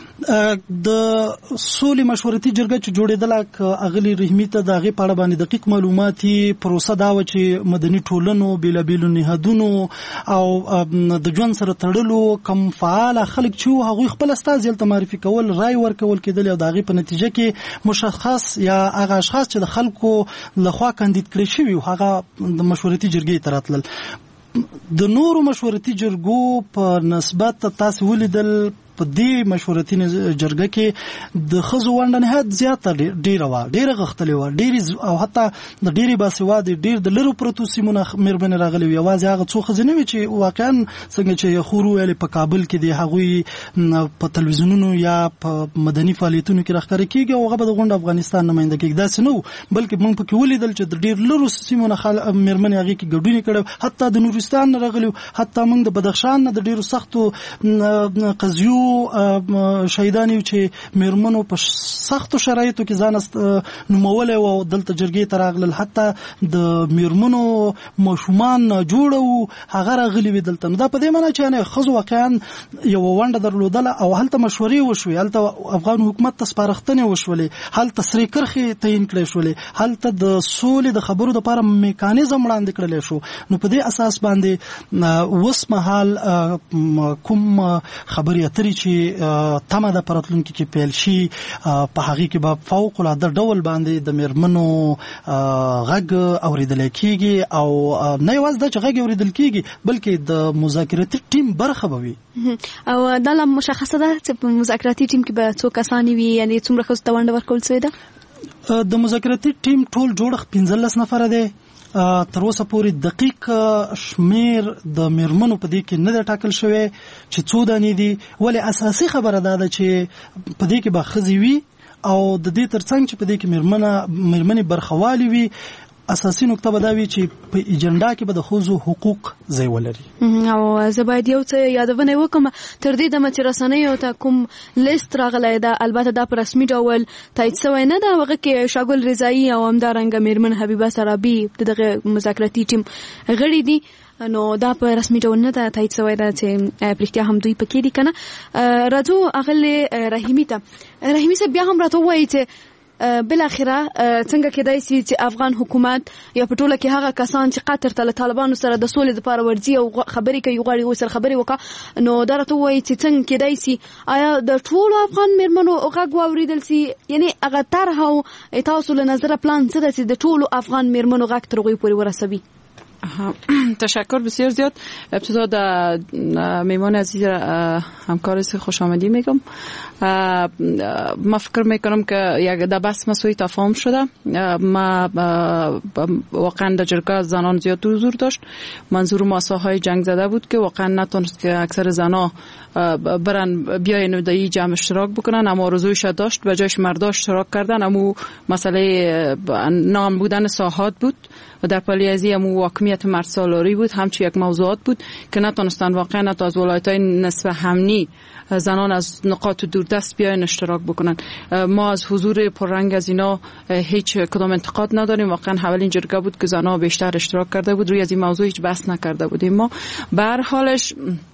د سولې مشورتي جرګه چې جوړېدله اغلي رحیمي ته د هغې په اړه باندې دقیق معلوماتي پروسه دا وه چې مدني ټولنو، بېلابېلو نهادونو او د ژوند سره تړلو کم فعاله خلک چې وو هغوی خپل استازي هلته معرفي کول، رای ورکول کېدل او د هغې په نتیجه کې مشخص یا هغه اشخاص چې د خلکو لخوا کاندید کړی شوي هغه د مشورتي جرګې ته راتلل. د نورو مشورتي جرګو په نسبت تاسو ولیدل په دې مشورتي جرګه کې د خزو ونډه نهایت زیاته ډیره و ډیره غختلې و ډیره او حتی د ډیره باسواد ډیر د لرو پروتو سیمونه مېرمنې راغلي وي یوازې هغه څو خزینه وي چې واقعا څنګه چې خورو ویل په کابل کې دی هغوی په تلویزیونونو یا په مدني فعالیتونو کې راخره کیږي او هغه د غونډ افغانستان نماینده کېږي داسې نه بلکې موږ پکې ولیدل چې د ډیر لرو سیمونه مېرمنې هغه کې ګډون کړي حتی د نورستان نه راغلي حتی موږ د بدخشان نه د ډیرو سختو قضیو شهیدان یو چې مېرمنو په سختو شرایطو کې ځان نومولې او دلته جرګې ته راغلل حتی د مېرمنو ماشومان جوړو هغه راغلي وي دلته نو دا په دې معنی چې نه خزو واقعا یو ونډه درلودله او هلته مشورې وشوې هلته افغان حکومت ته سپارښتنې وشولې هلته سرې کرښې تعین کړې شولې هلته د سولې د خبرو لپاره میکانیزم وړاندې کړل شو نو په دې اساس باندې وس مهال کوم خبرې اترې چې تمه د پراتلونکو کې پیل شي په هغه کې به فوق العاده ډول باندې د مېرمنو غږ اوریدل کیږي او نه یوازې د غږ اوریدل کیږي بلکې د مذاکراتي ټیم برخه به وي او دا لا مشخصه ده چې په مذاکراتي ټیم کې به څو کسان وي یعنی څومره خو ته ونډه ورکول شوې ده د مذاکراتي ټیم ټول جوړښت پنځلس نفره دی تر اوسه پورې دقیق شمیر د مېرمنو په دې کې نه ده ټاکل شوی چې څو دانې دي ولې اساسي خبره ده چې په دې کې به ښځې وي او د دې ترڅنګ چې په دې کې مېرمنه مېرمنې برخوالي وي اساسي نقطه به دا وي چې په ایجنډا کې به د ښځو حقوق ځای ولري او زه باید یو څه یادونه وکړم تر دې دمه چې رسنیو ته کوم لیست راغلی ده البته دا په رسمي ډول تایید شوی نه ده هغه کې شاګل رضایي او همدارنګه مېرمن حبیبه سرابي دغه مذاکراتي ټیم غړي دي نو دا په رسمي ډول نه ده تایید شوی ده چې پرختیا هم دوی پکې دي کنه راځو اغله رحیمی ته رحیمی صاحب بیا هم راته وایي چې بل اخره څنګه کېدای شي چې افغان حکومت یا په ټوله کې هغه کسان چې قطر ته طالبانو سره د سولې لپاره ورځي او خبرې کوي غواړي وسره خبرې وکړه نو دا راته وایي چې څنګه کېدای شي آیا د ټولو افغان مېرمنو غږ واوریدل شي یعنی هغه طرح او تاسو له نظر پلان څه ده چې د ټولو افغان مېرمنو غږ تر هغوی پورې ورسوي تشکر بسیار زیاد. ابتدا در میمان عزیز همکار خوش آمدی میگم. ما فکر میکنم که یک در بحث مسئولی تفاهم شده. ما واقعا در جرگه زنان زیاد حضور داشت. منظور ما ساحای جنگ زده بود که واقعا نتونست که اکثر زنا برن بیاین در این جمع اشتراک بکنن، اما آرزویش داشت و جایش مردا اشتراک کردن. اما مسئله نام بودن ساحات بود و در پالی ازی امو واکمیت مرد سالاری بود، همچی یک موضوعات بود که نتونستن واقعا نتو از ولایت‌های نصف همنی زنان از نقاط دوردست بیاین اشتراک بکنن. ما از حضور پررنگ از اینا هیچ کدام انتقاد نداریم. واقعا اولین جرگه بود که زنان بیشتر اشتراک کرده بود، روی از این موضوع هیچ بحث نکرده بودیم. ما به هر حالش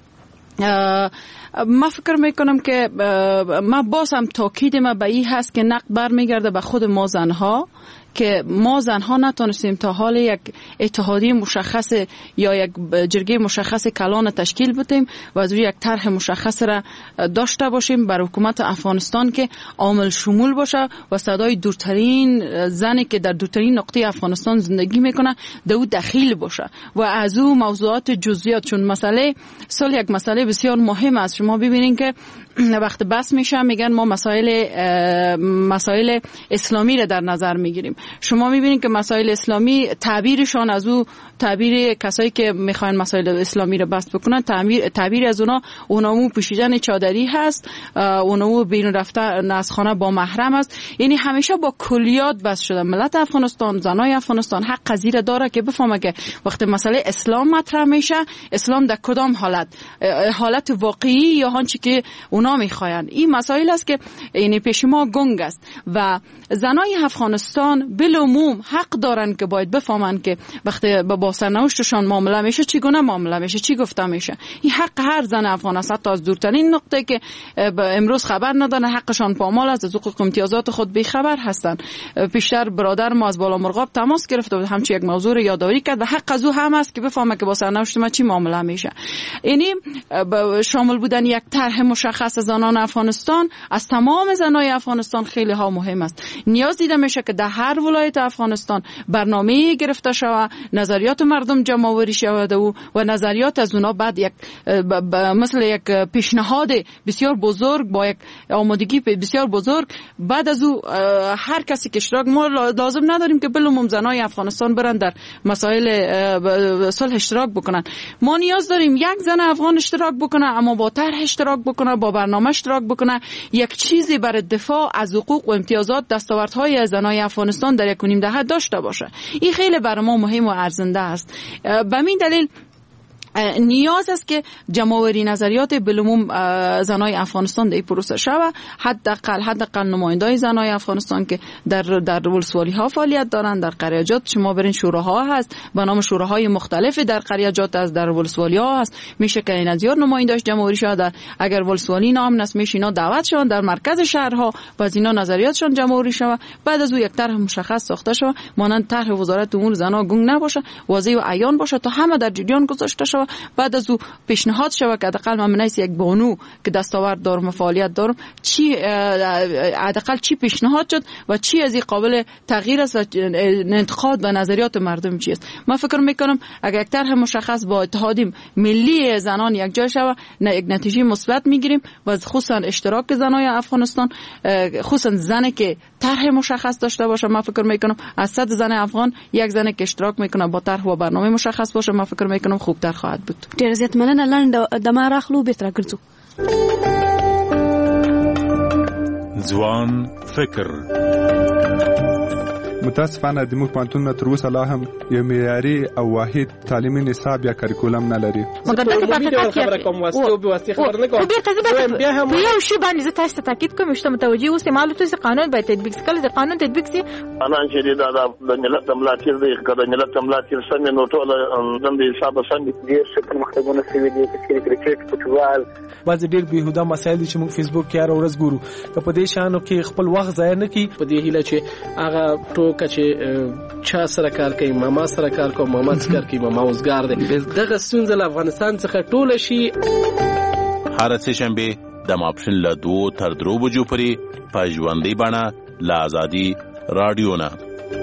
ما فکر میکنم که ما باز هم تاکید ما به این هست که نقد برمیگرده به خود ما زنها که ما زنها نتونستیم تا حال یک اتحادیه مشخص یا یک جرگه مشخص کلان تشکیل بدیم و از روی یک طرح مشخص را داشته باشیم بر حکومت افغانستان که عامل شمول باشه و صدای دورترین زنی که در دورترین نقطه افغانستان زندگی میکنه در او دخیل باشه و از او موضوعات جزئیات، چون مسئله سال یک مسئله بسیار مهم است. شما ببینید که وقت بس میشه میگن ما مسائل مسائل اسلامی را در نظر میگیریم. شما میبینید که مسائل اسلامی تعبیرشان از او تعبیر کسایی که میخوان مسائل اسلامی را بس بکنن تعبیر تعبیر از اونا اونامو پوشیدن چادری هست، اونامو بیرون رفتن از خانه با محرم است. یعنی همیشه با کلیات بس شده. ملت افغانستان، زنای افغانستان حق قضیه داره که بفهمه که وقتی مسئله اسلام مطرح میشه، اسلام در کدام حالت، حالت واقعی یا آنچه که اونا میخواین. این مسائل است که یعنی پیش ما گنگ است و زنای افغانستان بالعموم حق دارن که باید بفهمن که وقتی با سرنوشتشان معامله میشه چگونه معامله میشه، چی گفته میشه. این حق هر زن افغان است، حتی از دورترین نقطه که امروز خبر ندارن حقشان پامال است، از حقوق امتیازات خود بیخبر هستن. پیشتر برادر ما از بالا مرغاب تماس گرفت و همچین یک موضوع رو یادآوری کرد و حق از او هم است که بفهمه که با سرنوشت ما چی معامله میشه. یعنی شامل بودن یک طرح مشخص زنان افغانستان از تمام زنای افغانستان خیلی ها مهم است. نیاز دیده میشه که در هر ولایت افغانستان برنامه گرفته شود، نظریات مردم جمع آوری شود و و نظریات از اونا بعد یک مثل یک پیشنهاد بسیار بزرگ با یک آمادگی بسیار بزرگ بعد از او هر کسی که اشتراک، ما لازم نداریم که بلوم زنای افغانستان برن در مسائل صلح اشتراک بکنن. ما نیاز داریم یک زن افغان اشتراک بکنه، اما با طرح اشتراک بکنه، با برنامه اشتراک بکنه، یک چیزی برای دفاع از حقوق و امتیازات دستاوردهای زنای افغانستان در یک و نیم دهه داشته باشه. این خیلی برای ما مهم و ارزنده است. به همین دلیل نیاز است که جمع‌آوری نظریات بالعموم زنای افغانستان در این پروسه شود. حداقل حداقل نمایندای زنای افغانستان که در در ولسوالی ها فعالیت دارند، در قریاجات شما برین شوراها هست، به نام شوراهای مختلف در قریاجات است، در ولسوالی ها هست، میشه که این زیاد نماینداش جمع‌آوری شود. اگر ولسوالی نام نست میشه اینا دعوت شوند در مرکز شهرها و از اینا نظریاتشون جمع‌آوری شود. بعد از او یک طرح مشخص ساخته شود، مانند طرح وزارت امور زنان گنگ نباشه، واضح و عیان باشه تا همه در جریان گذاشته شود. بعد از او پیشنهاد شود که حداقل من منیس یک بانو که دستاورد دارم و فعالیت دارم چی حداقل چی پیشنهاد شد و چی از این قابل تغییر است و انتقاد و نظریات مردم چی است. من فکر میکنم اگر یک طرح مشخص با اتحاد ملی زنان یک جای شود یک نتیجه مثبت میگیریم و خصوصا اشتراک زنای افغانستان، خصوصا زنی که طرح مشخص داشته باشه. من فکر میکنم از صد زن افغان یک زن که اشتراک میکنه با طرح و برنامه مشخص باشه، من فکر میکنم خوبتر خواهد بود. ډیر زیات مننه. لاندې د ما راخلو به تر ګرځو ځوان فکر. متاسفانه د موږ پوهنتونونه تر اوسه لا هم یو معیاري او واحد تعلیمي نصاب یا کریکولم نه لري. مګر دغه خبره کوم واسطه به واسطه خبر نه کوم. بیا هم یو شی باندې زه تاسو ته تاکید کوم چې متوجي اوسئ، معلومات چې قانون باید تطبیق کړي. د قانون تطبیق سي قانون چې د ملت ملاتړ دی، کله ملت ملاتړ څنګه نو ټول د حساب څنګه دي چې پرمختګونه سوي دي چې کرکټ فوټبال بعض ډېر بهوده مسایل چې موږ فیسبوک کې هر ورځ ګورو، که په دې شانو کې خپل وخت ضایع نه کړي. په دې هیله چې هغه ټوکه چې چا سره کار کوي، ماما سره کار کوي، ماما سره کار کوي، ماما وزګار دی، دغه ستونزه له افغانستان څخه ټوله شي. هر څه شنبه د ماپښین له دوه تر درو بجو پورې په ژوندۍ بڼه له آزادي رادیو نه.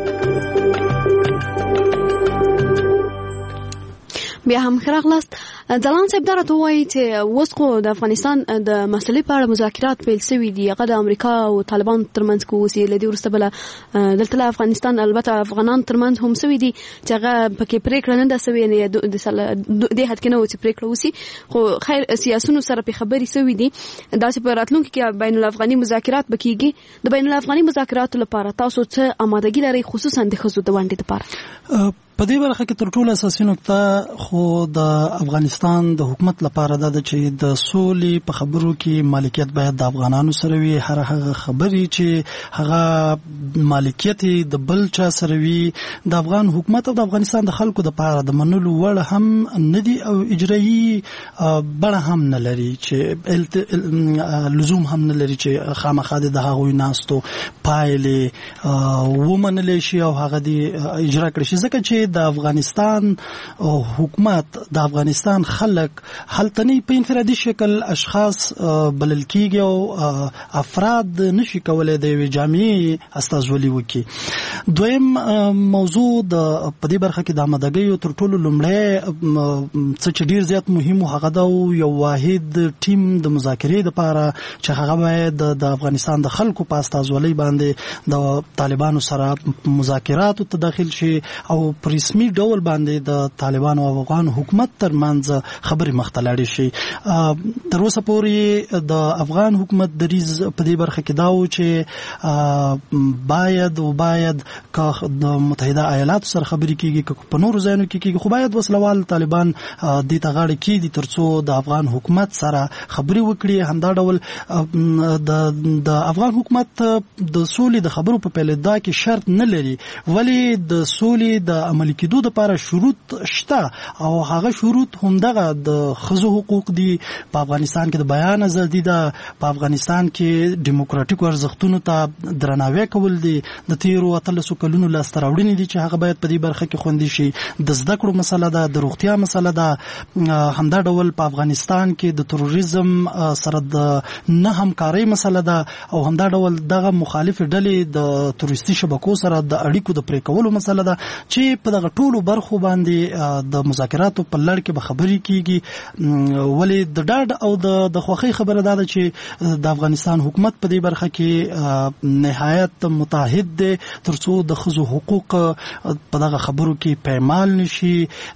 بیا هم خراغلاست. ځلان صاحب دا راته وایي چې اوس خو د افغانستان د مسلې په اړه مذاکرات پیل شوي دي، هغه د امریکا او طالبانو ترمنځ کې اوس یې له دې وروسته بله دلته له افغانستان البته افغانانو ترمنځ هم شوي دي چې هغه پکې پرېکړه نه ده شوې، دې حد کې نه و چې پرېکړه وشي، خو خیر سیاسونو سره پې خبرې شوي دي. داسې په راتلونکي کې بین الافغاني مذاکرات به کېږي. د بین الافغاني مذاکراتو لپاره تاسو څه آمادګي لرئ، خصوصا د ښځو د ونډې لپاره؟ په دې برخه کې تر ټولو اساسي نقطه خو د افغانستان د حکومت لپاره ده چې د سولې په خبرو کې مالکیت باید د افغانانو سره وي. هر هغه خبرې چې هغه مالکیت د بل چا سره وي د افغان حکومت او د افغانستان د خلکو لپاره د منلو وړ هم نه دي او اجرایي بڼه هم نه لري، چې لزوم هم نه لري چې خامخا د هغوی ناستو پایلې ومنل شي او هغه دي اجرا کړي شي. ځکه چې د افغانستان حکومت د افغانستان خلک هلتنی په انفرادي شکل اشخاص بلل کیږي او افراد نشي کولای د یوې جامعې استازولي وکړي. دویم موضوع د په دې برخه کې د آمادګۍ تر ټولو لومړی څه چې ډیر زیات مهم هغه د یو واحد ټیم د مذاکرې لپاره چې هغه باید د افغانستان د خلکو په استازولۍ باندې د طالبانو سره مذاکراتو ته داخل شي او په رسمي ډول باندې د طالبانو او افغان حکومت ترمنځ خبرې مخته لاړې شي. تر اوسه پورې د افغان حکومت دریځ په دې برخه کې دا و چې باید او باید که د متحده ایالاتو سره خبرې کیږي که په نورو ځایونو کې کیږي، خو باید وسلوال طالبان دې ته غاړه کیږدي ترڅو د افغان حکومت سره خبرې وکړي. همدا ډول د د افغان حکومت د سولې د خبرو په پیلېدا کې شرط نه لري، ولی د سولې د عملی عملي کېدو لپاره شروط شته او هغه شروط همدغه د ښځو حقوق دي، په افغانستان کې د بیان ازادي ده، په افغانستان کې دیموکراتیکو ارزښتونو ته درناوی کول دي، د تیرو اتلسو کلونو لاسته راوړنې دي چې هغه باید په دې برخه کې خوندي شي، د زده کړو مسله ده، د روغتیا مسله ده، همدا ډول په افغانستان کې د تروریزم سره د نه همکارۍ مسله ده او همدا ډول دغه مخالف ډلې د تروریستي شبکو سره د اړیکو د پرې کولو مسله ده چې په دغه ټولو برخو باندې د مذاکراتو په لړ کې به خبرې کیږي. ولې د ډاډ او د خوښۍ خبره ده چې د افغانستان حکومت په دې برخه کې نهایت متحد دی ترڅو د ښځو حقوق په دغه خبرو کې پایمال نشي.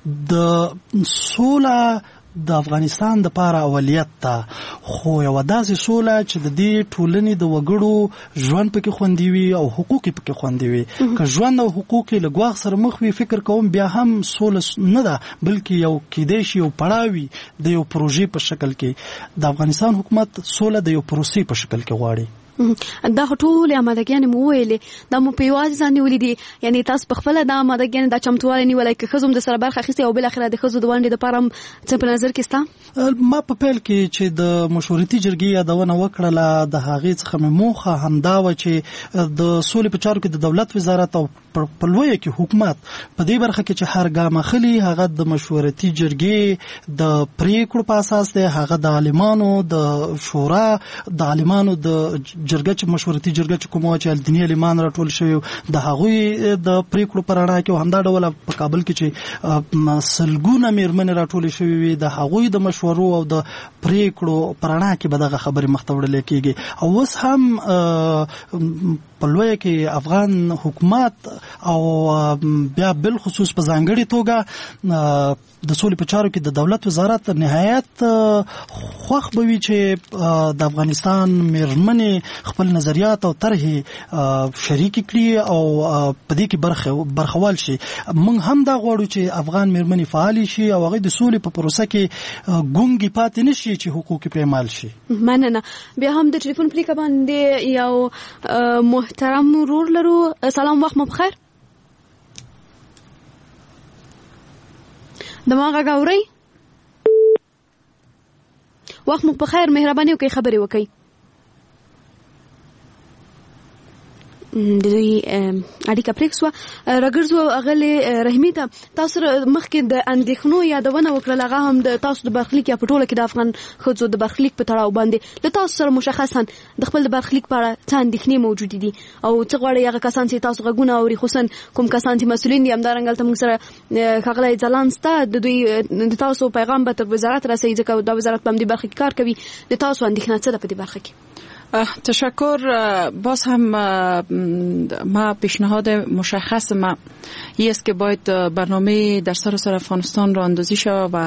د سوله د افغانستان د پاره اولیت ته، خو یو داسې سوله چې د دې ټولنې د وګړو ژوند پکې خوندي وي او حقوق پکې خوندي وي. که ژوند او حقوق له ګواښ سره مخ وي، فکر کوم بیا هم سوله نه ده بلکې یو کېدای شي یو پړاوي د یو پروژې په شکل کې. د افغانستان حکومت سوله د یو پروسې په شکل کې غواړي. دا ټول امادګیان مو ویلې دا مو په یوازې ځان نیولې دي، یعنی تاسو په خپل د امادګیان د چمتووالي نیولای کې خزم د سره برخه اخیستي او بل اخره د خزو د وانډې د پاره څه په نظر کې ستا؟ ما په پیل کې چې د مشورتي جرګې یادونه وکړله د هغې څخه مې موخه همدا و چې د سولې په چارو کې د دولت وزارت او په لویه کې حکومت په دې برخه کې چې هر ګام اخلي هغه د مشورتي جرګې د پریکړو په اساس دی، هغه د عالمانو د شورا د عالمانو د جرګه چې مشورتي جرګه چې کومه چې دیني عالمان راټول شوی د هغوی د پریکړو پر اړه کې همدا ډول په کابل کې چې سلګونه میرمنې راټول شوی وي د هغوی د مشورو او د پریکړو پر اړه کې به دغه خبرې مخ ته وړل کېږي. او اوس هم په لویه کې افغان حکومت او بیا بل خصوص په ځانګړي توګه د سولې په چارو کې د دولت وزارت نهایت خوښ به وي چې د افغانستان میرمنې خپل نظریات او طرحې شریک کړي او په دې کې برخه برخوال شي. موږ هم دا غواړو چې افغان میرمنې فعال شي او هغه د سولې په پروسه کې ګونګي پاتې نشي چې حقوق پېمال شي. مننه. بیا هم د ټلیفون پلیکه باندې یو محترم ورور لرو. سلام، وخت مو بخیر. دماغه غاوري وخت مو بخیر، مهرباني وکړئ خبرې وکړئ. د دوی اړیکه پریکسو راګرځو اغله رحمی ته تاسو مخکې د اندېښنو یادونه وکړه، هغه هم د تاسو د برخلیک یا پټوله کې د افغان خځو د برخلیک په تړاو باندې له تاسو سره مشخصا د خپل د برخلیک په اړه څه اندېښنې موجود دي او څه غواړي هغه کسان چې تاسو غوونه اوري، خصوصا کوم کسان چې مسؤلین دي همدارنګه ته موږ سره خغله ځلانسته د دوی د تاسو پیغام به تر وزارت رسېږي ځکه د وزارت په دې برخه کې کار کوي. د تاسو اندېښنه څه ده په دې برخه کې؟ تشکر. باز هم ما پیشنهاد مشخص ما این است که باید برنامه در سراسر افغانستان را اندازی شود و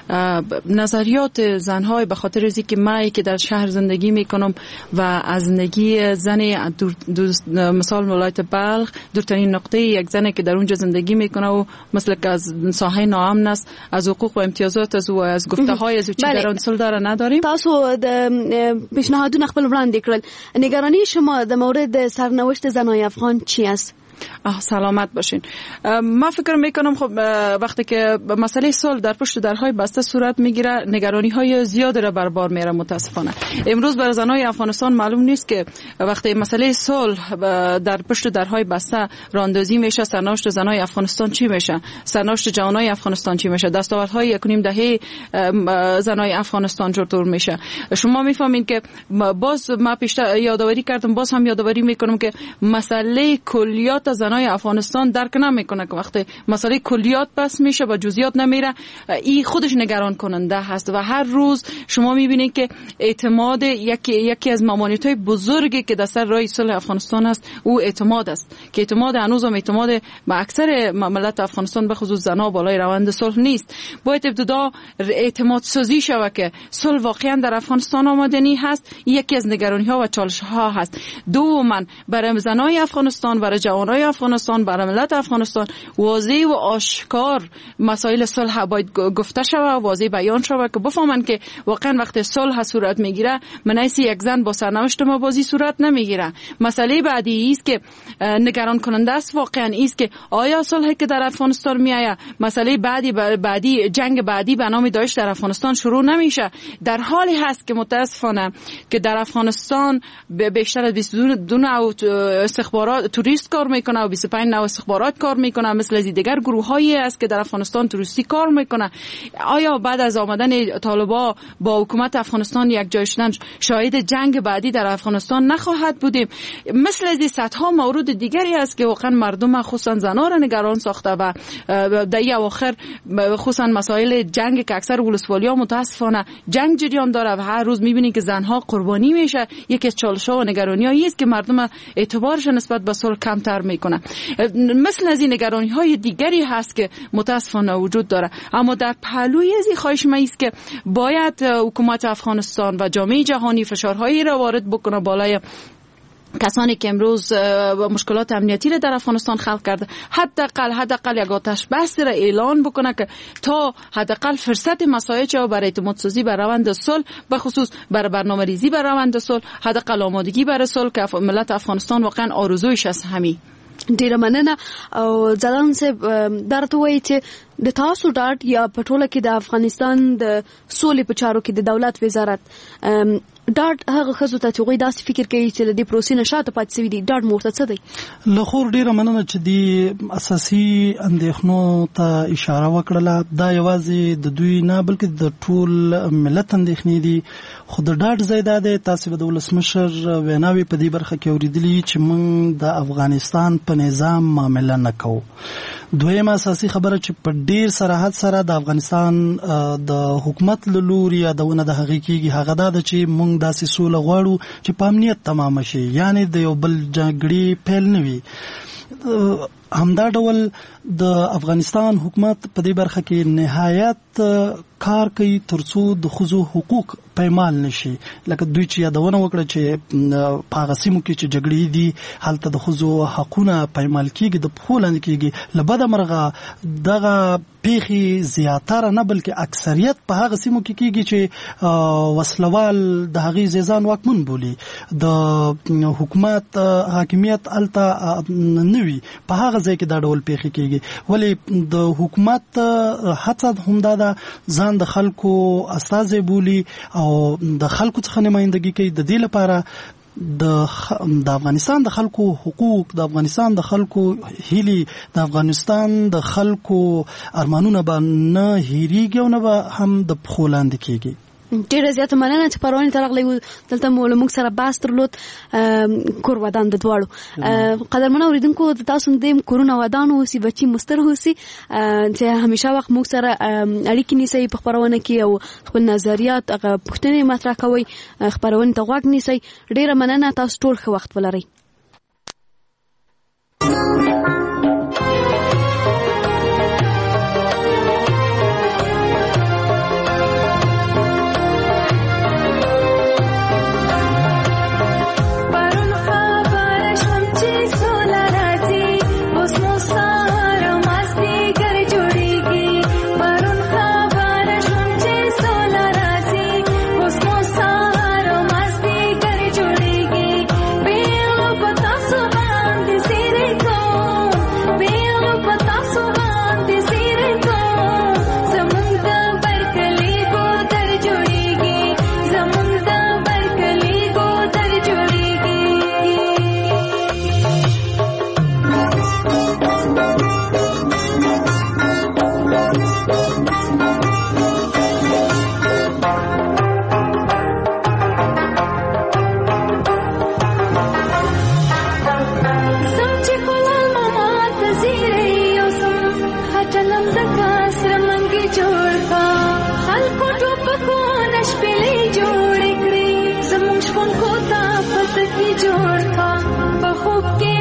نظریات زنهای به خاطر از اینکه من که در شهر زندگی میکنم و از زندگی زن دور دور مثال ولایت بلخ دورترین نقطه یک زنی که در اونجا زندگی میکنه و مثل که از ساحه ناامن است، از حقوق و امتیازات از و از گفته های از چی در آن سلطه نداریم. تاسو د پیشنهادونه خپل وړاندې کړل. نگرانی شما در مورد سرنوشت زنای افغان چی است؟ سلامت باشین. من فکر میکنم خب وقتی که مسئله صلح در پشت درهای بسته صورت میگیره نگرانی های زیاد را بر بار میره. متاسفانه امروز برای زنای افغانستان معلوم نیست که وقتی مسئله صلح در پشت درهای بسته راندازی میشه سرنوشت زنای افغانستان چی میشه، سرنوشت جوانای افغانستان چی میشه، دستاوردهای یک و نیم دهه زنای افغانستان چطور میشه. شما میفهمین که باز ما پیشتر یادآوری کردم، باز هم یادآوری میکنم که مسئله کلیات زنای افغانستان درک نمیکنه که وقتی مسئله کلیات بس میشه و جزئیات نمیره، این خودش نگران کننده هست. و هر روز شما میبینید که اعتماد یکی یکی از ممانعت‌های بزرگی که در سر راه صلح افغانستان است او اعتماد است که اعتماد هنوزم اعتماد با اکثر ملت افغانستان به خصوص زنها بالای روند صلح نیست. باید ابتدا اعتماد سازی شود که صلح واقعا در افغانستان آمدنی هست. یکی از نگرانی ها و چالش ها هست. دوما برای زنای افغانستان، برای جوانای جوانهای افغانستان، برای ملت افغانستان واضح و آشکار مسائل صلح باید گفته شود و واضح بیان شود که بفهمن که واقعا وقتی صلح صورت میگیره منیسی یک زن با سرنوشت ما بازی صورت نمیگیره. مسئله بعدی است که نگران کننده است واقعا است که آیا صلحی که در افغانستان میآید، مسئله بعدی بعدی جنگ بعدی به نام داعش در افغانستان شروع نمیشه. در حالی هست که متاسفانه که در افغانستان بیشتر از بیست و دو نوع استخبارات توریست کار میکنه و بیست و پنج نوع استخبارات کار میکنه، مثل از دیگر گروهایی است که در افغانستان توریستی کار میکنه. آیا بعد از آمدن طالبان با حکومت افغانستان یک جای شدن شاهد جنگ بعدی در افغانستان نخواهد بودیم؟ مثل از صدها مورد دیگری است که واقعا مردم خصوصا زنان را نگران ساخته و در اواخر خصوصا مسائل جنگ که اکثر ولسوالی‌ها متاسفانه جنگ جریان داره و هر روز می‌بینید که زنها قربانی میشه. یکی از چالش‌ها و نگرانی‌هایی است که مردم اعتبارش نسبت به صلح کمتر میکنه. مثل از این نگرانی‌های دیگری هست که متاسفانه وجود داره. اما در پهلوی از این خواهش ما است که باید حکومت افغانستان و جامعه جهانی فشارهایی را وارد بکنه بالای کسانی که امروز مشکلات امنیتی را در افغانستان خلق کرده. حداقل حداقل یک آتش بس را اعلان بکنه که تا حداقل فرصت مساعد و برای اعتماد سازی بر روند صلح، به خصوص برای برنامه‌ریزی بر روند صلح، حداقل آمادگی برای صلح که ملت افغانستان واقعا آرزویش است. همین ډیره مننه. او ځلان صاحب درته وایي چې د تاسو ډاډ یا په ټوله کې د افغانستان د سولې په چارو کې د دولت وزارت ډاډ هغه ښځو ته چې هغوی داسې فکر کوي چې له دې پروسې نه شاته پاتې سوي دي، ډاډ مو ورته څه دی؟ له خور ډیره مننه چې دې اساسي اندېښنو ته اشاره وکړله. دا یوازې د دوی نه بلکې د ټول ملت اندېښنې دي. خو د ډاډ ځای دا دی، تاسې به د ولسمشر ویناوې په دې برخه کې اورېدلي چې موږ د افغانستان په نظام معامله نه کوو. دویمه اساسي خبره چې په ډیر صراحت سره د افغانستان د حکومت له لوري یادونه د هغې کېږي هغه دا ده چې موږ داسې سوله غواړو چې په امنیت تمامه شي، یعنی د یو بل جګړې پیل نه وي. همدا ډول د افغانستان حکومت په دې برخه کې نهایت کار کوي ترڅو د ښځو حقوق پایمال نشي. لکه دوی چې یادونه وکړه چې په هغه سیمو کې چې جګړې دي هلته د ښځو حقونه پایمال کېږي، د پښو لاندې کېږي. له بده مرغه دغه پیښې زیاتره نه بلکې اکثریت په هغه سیمو کې کېږي چې وسلوال د هغې ځای واکمن بولي، د حکومت حاکمیت هلته نه وي. په هغه ځای کې دا ډول پیښې کېږي. ولې د حکومت هڅه همدا ده ځان د خلکو استازی بولي او د خلکو څخه نمایندګي کوي. د دې لپاره د د افغانستان د خلکو حقوق، د افغانستان د خلکو هیلي، د افغانستان د خلکو ارمانونه به نه هیریږي او نه به هم د پښو لاندې کېږي. ډیره زیاته مننه چې پرونی ته راغلی. دلته مو له موږ سره بحث درلود کور ودان د دواړو. قدرمنو اوریدونکو تاسو هم کورونه ودان اوسئ، بچي مستر اوسئ چې همیشه وخت موږ سره اړیکې نیسئ په خپرونه کې او خپل نظریات هغه پوښتنې مطرح کوئ، خپرونې ته غوږ نیسئ. ډیره مننه، تاسو ټول ښه وخت ولرئ. جوړ کا په خوب کې